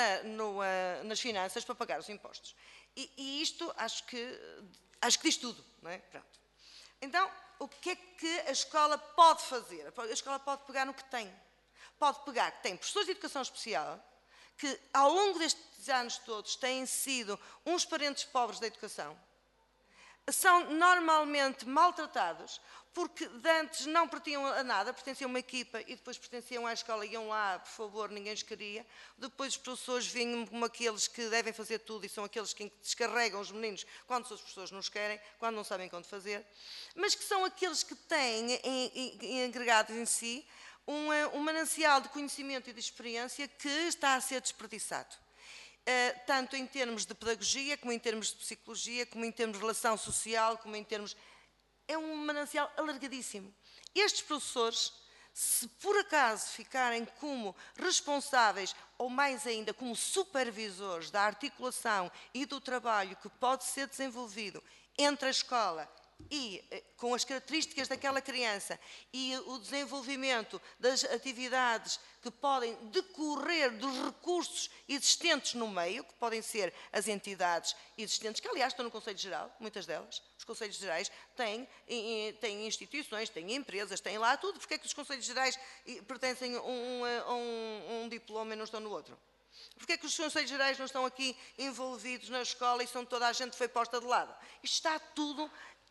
nas finanças para pagar os impostos. E isto acho que diz tudo, não é? Pronto. Então, o que é que a escola pode fazer? A escola pode pegar no que tem. Pode pegar que tem professores de educação especial, que ao longo destes anos todos têm sido uns parentes pobres da educação, são normalmente maltratados, porque de antes não pertenciam a nada, pertenciam a uma equipa e depois pertenciam à escola, iam lá, por favor, ninguém os queria. Depois os professores vinham como aqueles que devem fazer tudo e são aqueles que descarregam os meninos quando os professores não os querem, quando não sabem quando fazer, mas que são aqueles que têm agregados em si um manancial de conhecimento e de experiência que está a ser desperdiçado. Tanto em termos de pedagogia, como em termos de psicologia, como em termos de relação social, como em termos... É um manancial alargadíssimo. Estes professores, se por acaso ficarem como responsáveis, ou mais ainda como supervisores da articulação e do trabalho que pode ser desenvolvido entre a escola e com as características daquela criança e o desenvolvimento das atividades que podem decorrer dos recursos existentes no meio, que podem ser as entidades existentes, que aliás estão no Conselho Geral, muitas delas. Os Conselhos Gerais têm instituições, têm empresas, têm lá tudo. Porque é que os Conselhos Gerais pertencem a um diploma e não estão no outro? Porque é que os Conselhos Gerais não estão aqui envolvidos na escola e toda a gente foi posta de lado? Isto está tudo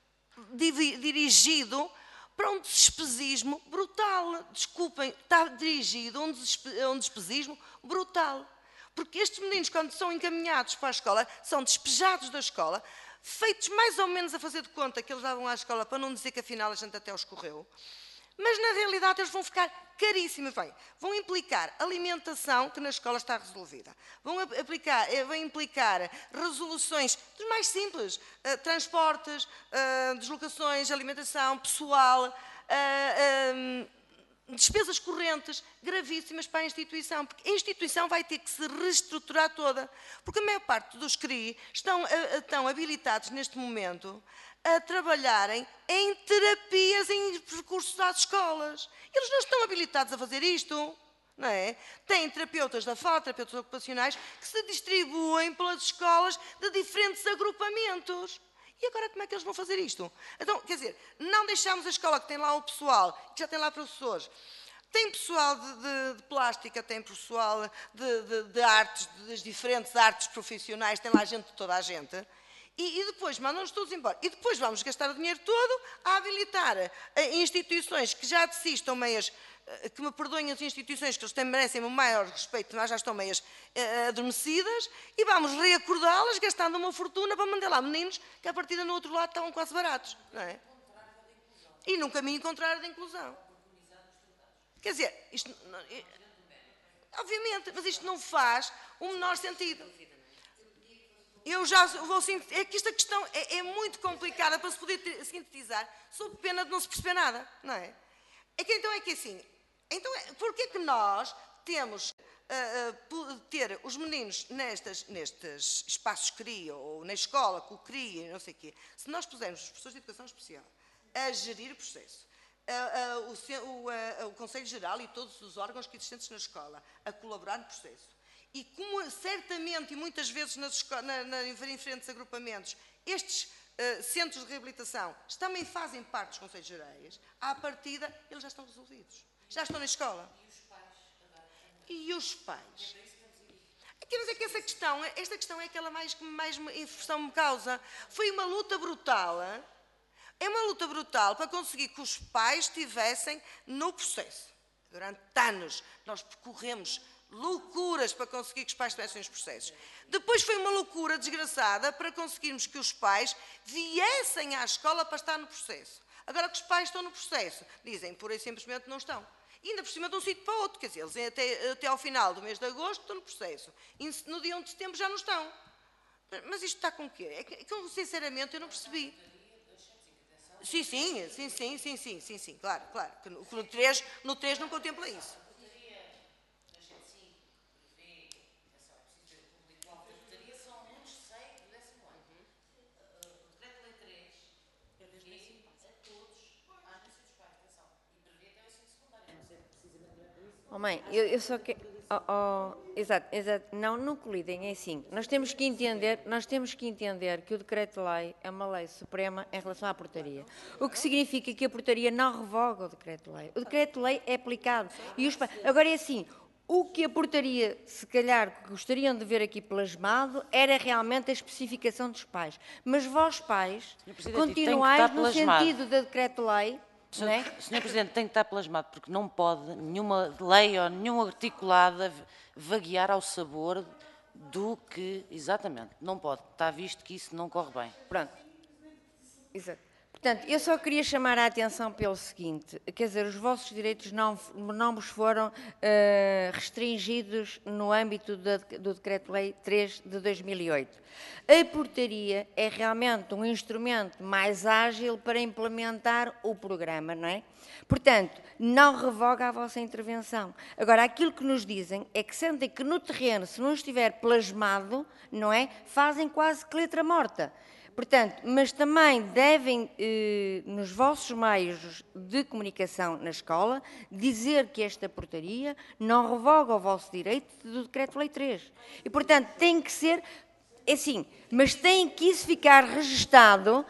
dirigido para um despesismo brutal. Desculpem, está dirigido a um despesismo brutal. Porque estes meninos, quando são encaminhados para a escola, são despejados da escola, feitos mais ou menos a fazer de conta que eles davam à escola, para não dizer que afinal a gente até os correu. Mas na realidade eles vão ficar caríssimos. Vão implicar alimentação, que na escola está resolvida. Vão implicar resoluções dos mais simples. Transportes, deslocações, alimentação, pessoal, despesas correntes gravíssimas para a instituição. Porque a instituição vai ter que se reestruturar toda. Porque a maior parte dos CRI estão habilitados neste momento a trabalharem em terapias, em recursos às escolas. Eles não estão habilitados a fazer isto, não é? Têm terapeutas da fala, terapeutas ocupacionais, que se distribuem pelas escolas de diferentes agrupamentos. E agora como é que eles vão fazer isto? Então, quer dizer, não deixamos a escola que tem lá o pessoal, que já tem lá professores. Tem pessoal de plástica, tem pessoal de artes, das diferentes artes profissionais, tem lá gente de toda a gente. E depois mandam-nos todos embora. E depois vamos gastar o dinheiro todo a habilitar instituições que já de si estão meias, que me perdoem as instituições que eles merecem o maior respeito, mas já estão meias adormecidas, e vamos reacordá-las gastando uma fortuna para mandar lá meninos que a partida no outro lado estavam quase baratos. Não é? E num caminho contrário da inclusão. Quer dizer, isto, obviamente, mas isto não faz o menor sentido. Eu já vou sintetizar, é que esta questão é muito complicada para se poder sintetizar, sob pena de não se perceber nada, não é? Então é que assim, porquê que nós temos ter os meninos nestes espaços CRI, ou na escola, com o CRI, não sei o quê, se nós pusermos os professores de educação especial a gerir o processo, o Conselho Geral e todos os órgãos que existentes na escola a colaborar no processo, e como certamente e muitas vezes em diferentes agrupamentos, estes centros de reabilitação também fazem parte dos Conselhos Gerais, à partida eles já estão resolvidos, já estão na escola. E os pais? Quer dizer que esta questão é aquela que mais infusão me causa. Foi uma luta brutal. É uma luta brutal para conseguir que os pais estivessem no processo. Durante anos nós percorremos loucuras para conseguir que os pais estivessem nos processos. Depois foi uma loucura desgraçada para conseguirmos que os pais viessem à escola para estar no processo. Agora que os pais estão no processo, dizem pura e simplesmente não estão. E ainda por cima de um sítio para outro, quer dizer, eles até ao final do mês de agosto estão no processo. E no dia 1 de setembro já não estão. Mas isto está com o quê? É que sinceramente eu não percebi. Sim, claro. Que no 3 não contempla isso. Oh, mãe, eu só quero... exato, não colidem, é assim, nós temos que entender que o decreto-lei é uma lei suprema em relação à portaria, o que significa que a portaria não revoga o decreto-lei. O decreto-lei é aplicado. Agora é assim, o que a portaria, se calhar, gostariam de ver aqui plasmado, era realmente a especificação dos pais. Mas vós, pais, continuais no sentido da decreto-lei. Sr. Presidente, tem que estar plasmado, porque não pode nenhuma lei ou nenhuma articulada vaguear ao sabor do que... Exatamente, não pode. Está visto que isso não corre bem. Pronto. Exato. Portanto, eu só queria chamar a atenção pelo seguinte, quer dizer, os vossos direitos não vos foram restringidos no âmbito do Decreto-Lei 3 de 2008. A portaria é realmente um instrumento mais ágil para implementar o programa, não é? Portanto, não revoga a vossa intervenção. Agora, aquilo que nos dizem é que sentem que no terreno, se não estiver plasmado, não é? Fazem quase que letra morta. Portanto, mas também devem, nos vossos meios de comunicação na escola, dizer que esta portaria não revoga o vosso direito do Decreto-Lei 3. E, portanto, tem que ser, assim, mas tem que isso ficar registado,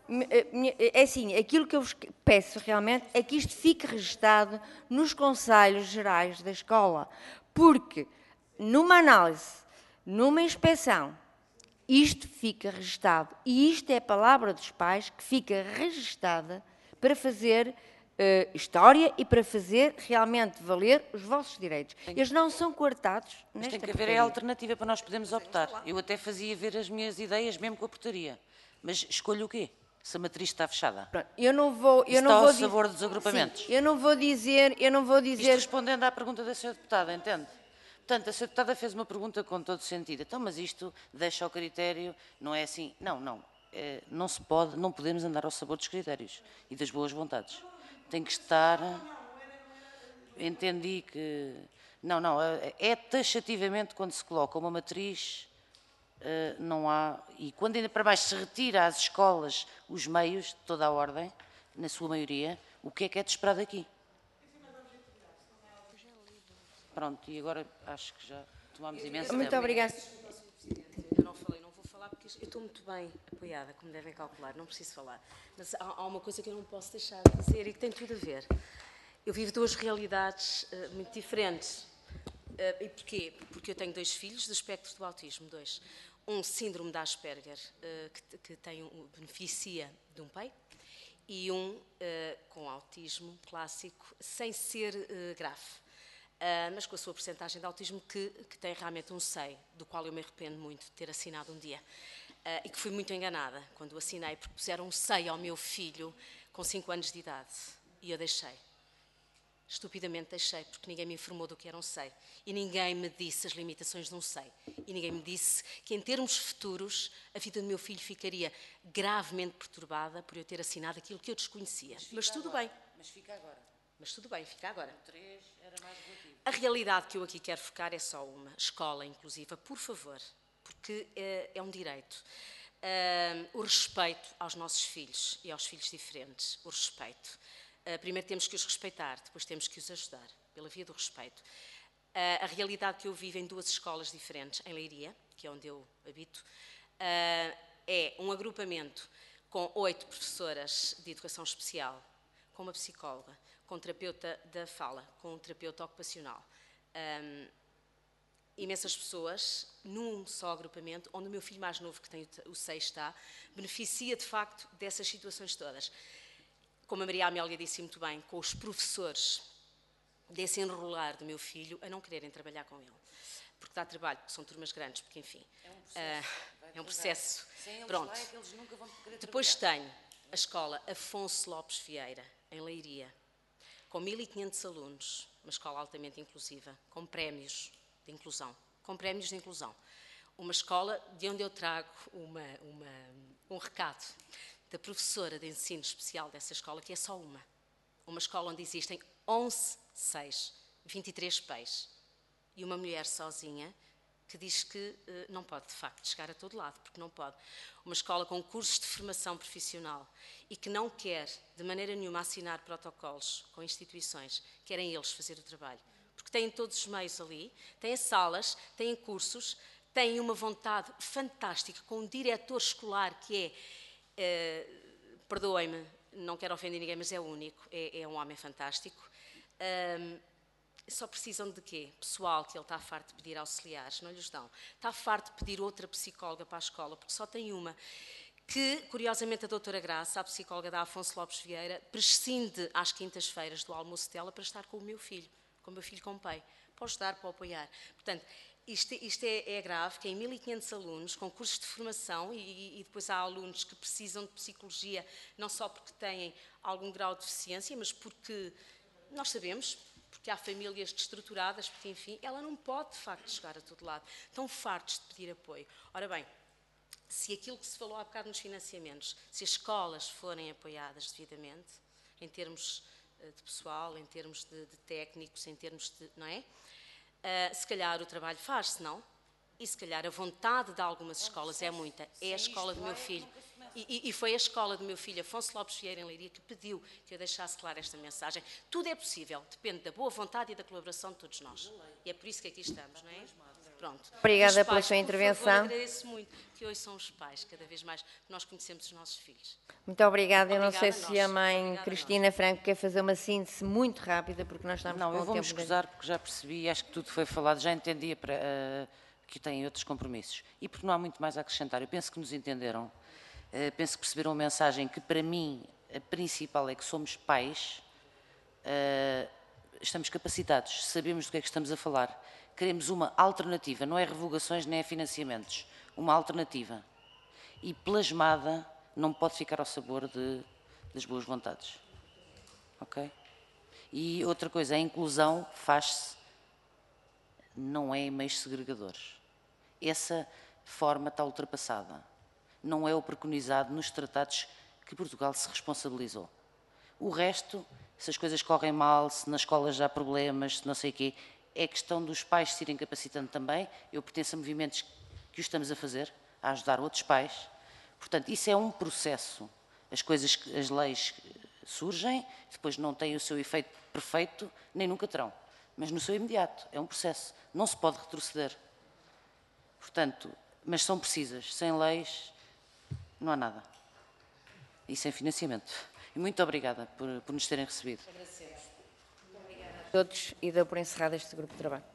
é assim, aquilo que eu vos peço realmente é que isto fique registado nos Conselhos Gerais da escola, porque numa análise, numa inspeção, isto fica registado. E isto é a palavra dos pais que fica registada para fazer história e para fazer realmente valer os vossos direitos. Eles não são coartados nesta portaria. Tem que haver a alternativa para nós podermos optar. Eu até fazia ver as minhas ideias mesmo com a portaria. Mas escolho o quê? Se a matriz está fechada. Pronto, eu não vou ao sabor dos agrupamentos. Sim, eu não vou dizer... Isto respondendo à pergunta da Sra. Deputada, entende? Portanto, a Sra. Deputada fez uma pergunta com todo sentido. Então, mas isto deixa ao critério, não é assim? Não. Não se pode, não podemos andar ao sabor dos critérios e das boas vontades. Tem que estar... Entendi que... Não. É taxativamente quando se coloca uma matriz, não há... E quando ainda para mais se retira às escolas os meios de toda a ordem, na sua maioria, o que é de esperar daqui? Pronto, e agora acho que já tomámos imenso tempo. Muito obrigada. Eu não vou falar porque eu estou muito bem apoiada, como devem calcular, não preciso falar. Mas há uma coisa que eu não posso deixar de dizer e que tem tudo a ver. Eu vivo duas realidades muito diferentes. E porquê? Porque eu tenho 2 filhos do espectro do autismo, 2. Um síndrome de Asperger, que beneficia de um pai, e um com autismo clássico, sem ser grave. Mas com a sua percentagem de autismo que tem realmente um SEI, do qual eu me arrependo muito de ter assinado um dia. E que fui muito enganada quando o assinei, porque puseram um SEI ao meu filho com 5 anos de idade. E eu deixei. Estupidamente deixei, porque ninguém me informou do que era um SEI. E ninguém me disse as limitações de um SEI. E ninguém me disse que, em termos futuros, a vida do meu filho ficaria gravemente perturbada por eu ter assinado aquilo que eu desconhecia. Mas tudo bem. Mas fica agora. Mas tudo bem, fica agora. O 3 era mais relativo. A realidade que eu aqui quero focar é só uma. Escola inclusiva, por favor, porque é um direito. O respeito aos nossos filhos e aos filhos diferentes. O respeito. Primeiro temos que os respeitar, depois temos que os ajudar, pela via do respeito. A realidade que eu vivo em 2 escolas diferentes, em Leiria, que é onde eu habito, é um agrupamento com 8 professoras de educação especial, com uma psicóloga, com um terapeuta da fala, com um terapeuta ocupacional. Imensas pessoas, num só agrupamento, onde o meu filho mais novo, que tem o 6, está, beneficia de facto dessas situações todas. Como a Maria Amélia disse muito bem, com os professores desse enrolar do meu filho a não quererem trabalhar com ele. Porque dá trabalho, porque são turmas grandes, porque enfim. É um processo. Sem eles Pronto. lá é que eles nunca vão querer Depois trabalhar. tenho a escola Afonso Lopes Vieira, em Leiria, com 1.500 alunos, uma escola altamente inclusiva, com prémios de inclusão. Uma escola de onde eu trago um recado da professora de ensino especial dessa escola, que é só uma escola onde existem 11 SEIs, 23 PEIs, e uma mulher sozinha que diz que não pode, de facto, chegar a todo lado, porque não pode. Uma escola com cursos de formação profissional e que não quer, de maneira nenhuma, assinar protocolos com instituições, querem eles fazer o trabalho, porque têm todos os meios ali, têm salas, têm cursos, têm uma vontade fantástica, com um diretor escolar que perdoem-me, não quero ofender ninguém, mas é único, é um homem fantástico. Só precisam de quê? Pessoal, que ele está farto de pedir auxiliares, não lhes dão. Está farto de pedir outra psicóloga para a escola, porque só tem uma. Que, curiosamente, a doutora Graça, a psicóloga da Afonso Lopes Vieira, prescinde às quintas-feiras do almoço dela para estar com o meu filho com PEI, para ajudar, para apoiar. Portanto, isto é grave, que em 1.500 alunos, com cursos de formação, e depois há alunos que precisam de psicologia, não só porque têm algum grau de deficiência, mas porque nós sabemos, porque há famílias destruturadas, porque, enfim, ela não pode, de facto, chegar a todo lado. Estão fartos de pedir apoio. Ora bem, se aquilo que se falou há bocado nos financiamentos, se as escolas forem apoiadas devidamente, em termos de pessoal, em termos de técnicos, em termos de... não é? Se calhar o trabalho faz-se, não? E se calhar a vontade de algumas escolas é muita. É a escola do meu filho. E foi a escola do meu filho, Afonso Lopes Vieira, em Leiria, que pediu que eu deixasse clara esta mensagem. Tudo é possível, depende da boa vontade e da colaboração de todos nós. E é por isso que aqui estamos, não é? Pronto. Obrigada Os pais, pela sua intervenção. Por favor, agradeço muito que hoje são os pais, cada vez mais nós conhecemos os nossos filhos. Muito obrigada. Eu não sei Obrigada a se a nós. mãe Obrigada a Cristina Franco quer fazer uma síntese muito rápida, porque nós estamos Não, com eu o vou-me tempo... escusar porque já percebi e acho que tudo foi falado, já entendia que têm outros compromissos. E porque não há muito mais a acrescentar. Eu penso que nos entenderam, penso que perceberam a mensagem que, para mim, a principal é que somos pais, estamos capacitados, sabemos do que é que estamos a falar. Queremos uma alternativa, não é revogações nem é financiamentos, uma alternativa. E plasmada não pode ficar ao sabor das boas vontades. Ok? E outra coisa, a inclusão faz-se, não é em meios segregadores. Essa forma está ultrapassada. Não é o preconizado nos tratados que Portugal se responsabilizou. O resto, se as coisas correm mal, se na escola já há problemas, se não sei o quê, é questão dos pais se irem capacitando também. Eu pertenço a movimentos que o estamos a fazer, a ajudar outros pais. Portanto, isso é um processo. As leis surgem, depois não têm o seu efeito perfeito, nem nunca terão. Mas no seu imediato, é um processo. Não se pode retroceder. Portanto, mas são precisas. Sem leis, não há nada. E sem financiamento. E muito obrigada por nos terem recebido. Agradecemos. Muito obrigada a todos e dou por encerrado este grupo de trabalho.